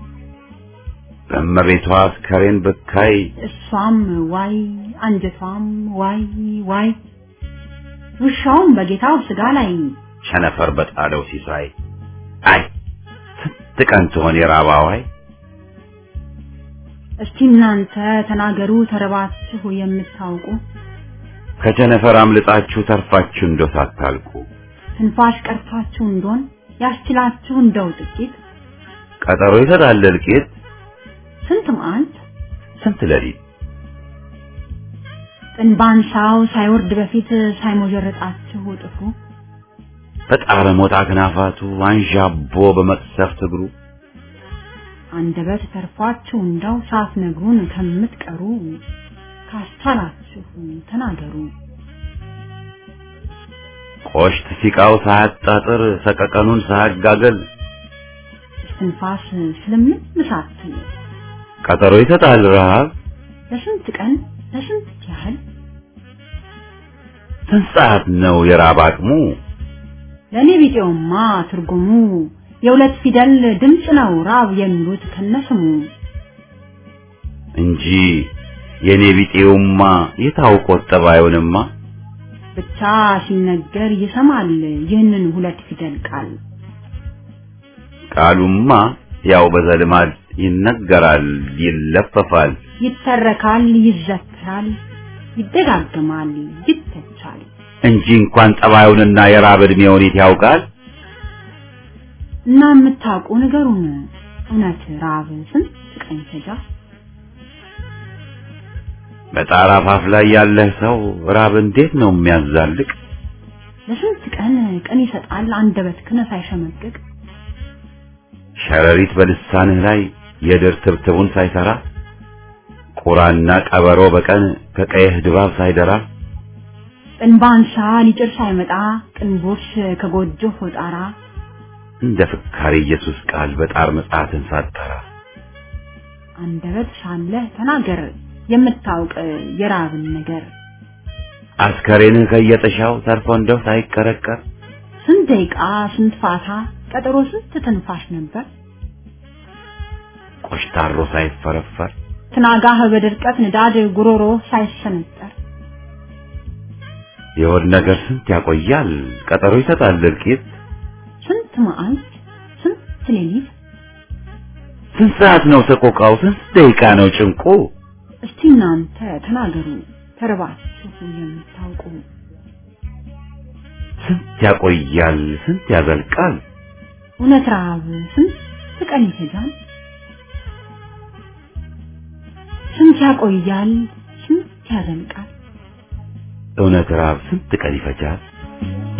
በመቤቷ አስከሬን በካይ እሷም ዋይ አንጀቷም ዋይ ዋይ ውሻውም በጌታው ስጋ ላይ ቸነፈር በጣለው ሲሳይ አይ ስንት ቀን ትሆን የራባዋይ እስቲ እናንተ ተናገሩ ተረባችሁ የምታውቁ ከቸነፈር አምልጣችሁ ተርፋችሁ እንደው ሳታልቁ ትንፋሽ ቀርታችሁ እንደሆን ያስችላችሁ እንደው ጥቂት ቀጠሮ ይሰጣል እልቂት ስንት መዓልት ስንት ሌሊት ጥንባንሳው ሳይወርድ በፊት ሳይሞጀረጣችሁ ጥፉ በጣረ ሞት አክናፋቱ አንዣቦ በመቅሰፍት እግሩ አንደበት ተርፏችሁ እንደው ሳትነግሩን ከምትቀሩ ካስቻላችሁ ተናገሩ ቆሽት ሲቃው ሳያጣጥር ሰቀቀኑን ሳያጋገል ትንፋስ ስለምን ምሳትል ቀጠሮ ይሰጣል ረሃብ ለስንት ቀን ለስንት ያህል ስንት ሰዓት ነው የራብ አቅሙ ለኔ ቢጤውማ ትርጉሙ የሁለት ፊደል ድምጽ ነው ራብ የሚሉት ከነስሙ እንጂ የኔ ቢጤውማ የታውቆት ጠባዩንማ ብቻ ሲነገር ይሰማል ይህንን ሁለት ፊደል ቃል ቃሉማ ያው በዘልማድ ይነገራል ይለፈፋል ይተረካል ይዘክራል ይደጋግማል ይተቻል እንጂ እንኳን ጠባዩንና የራብ እድሜውን ያውቃል እና የምታውቁ ነገሩን እውነት ራብ ስንት ቀን ይፈጃል በጣራ ፋፍ ላይ ያለ ሰው ራብ እንዴት ነው የሚያዛልቅ ለስንት ቀን ቀን ይሰጣል አንደበት ከነሳ አይሸመቅቅ ሸረሪት በልሳንህ ላይ የድር ትብትቡን ሳይሰራ ቁራና ቀበሮ በቀን ከቀይህ ድባብ ሳይደራ ጥንባንሳ ሊጭር ሳይመጣ ቅንቦሽ ከጎጆ ፎጣራ እንደ ፍካሪ ኢየሱስ ቃል በጣር መጻትን ሳጠራ አንደበት ሳለ ተናገር የምታውቅ የራብን ነገር አስከሬንህ ከየተሻው ተርፎ እንደው ሳይከረከር ስንት ደቂቃ ስንት ፋታ ቀጠሮ ስንት ትንፋሽ ነበር ቆሽታሮ ሳይፈረፈር ትናጋህ በድርቀት ንዳድ ጉሮሮ ሳይሰነጠር የሆድ ነገር ስንት ያቆያል ቀጠሮ ይሰጣል እልቂት ስንት መዓልት ስንት ሌሊት ስንት ሰዓት ነው ሰቆቃው ስንት ደቂቃ ነው ጭንቁ እስቲ እናንተ ተናገሩ ተርባችሁ የምታውቁ ስንት ያቆያል ስንት ያዘልቃል እውነት ራብ ስንት ቀን ይፈጃል ስንት ያቆያል ስንት ያዘልቃል እውነት ራብ ስንት ቀን ይፈጃል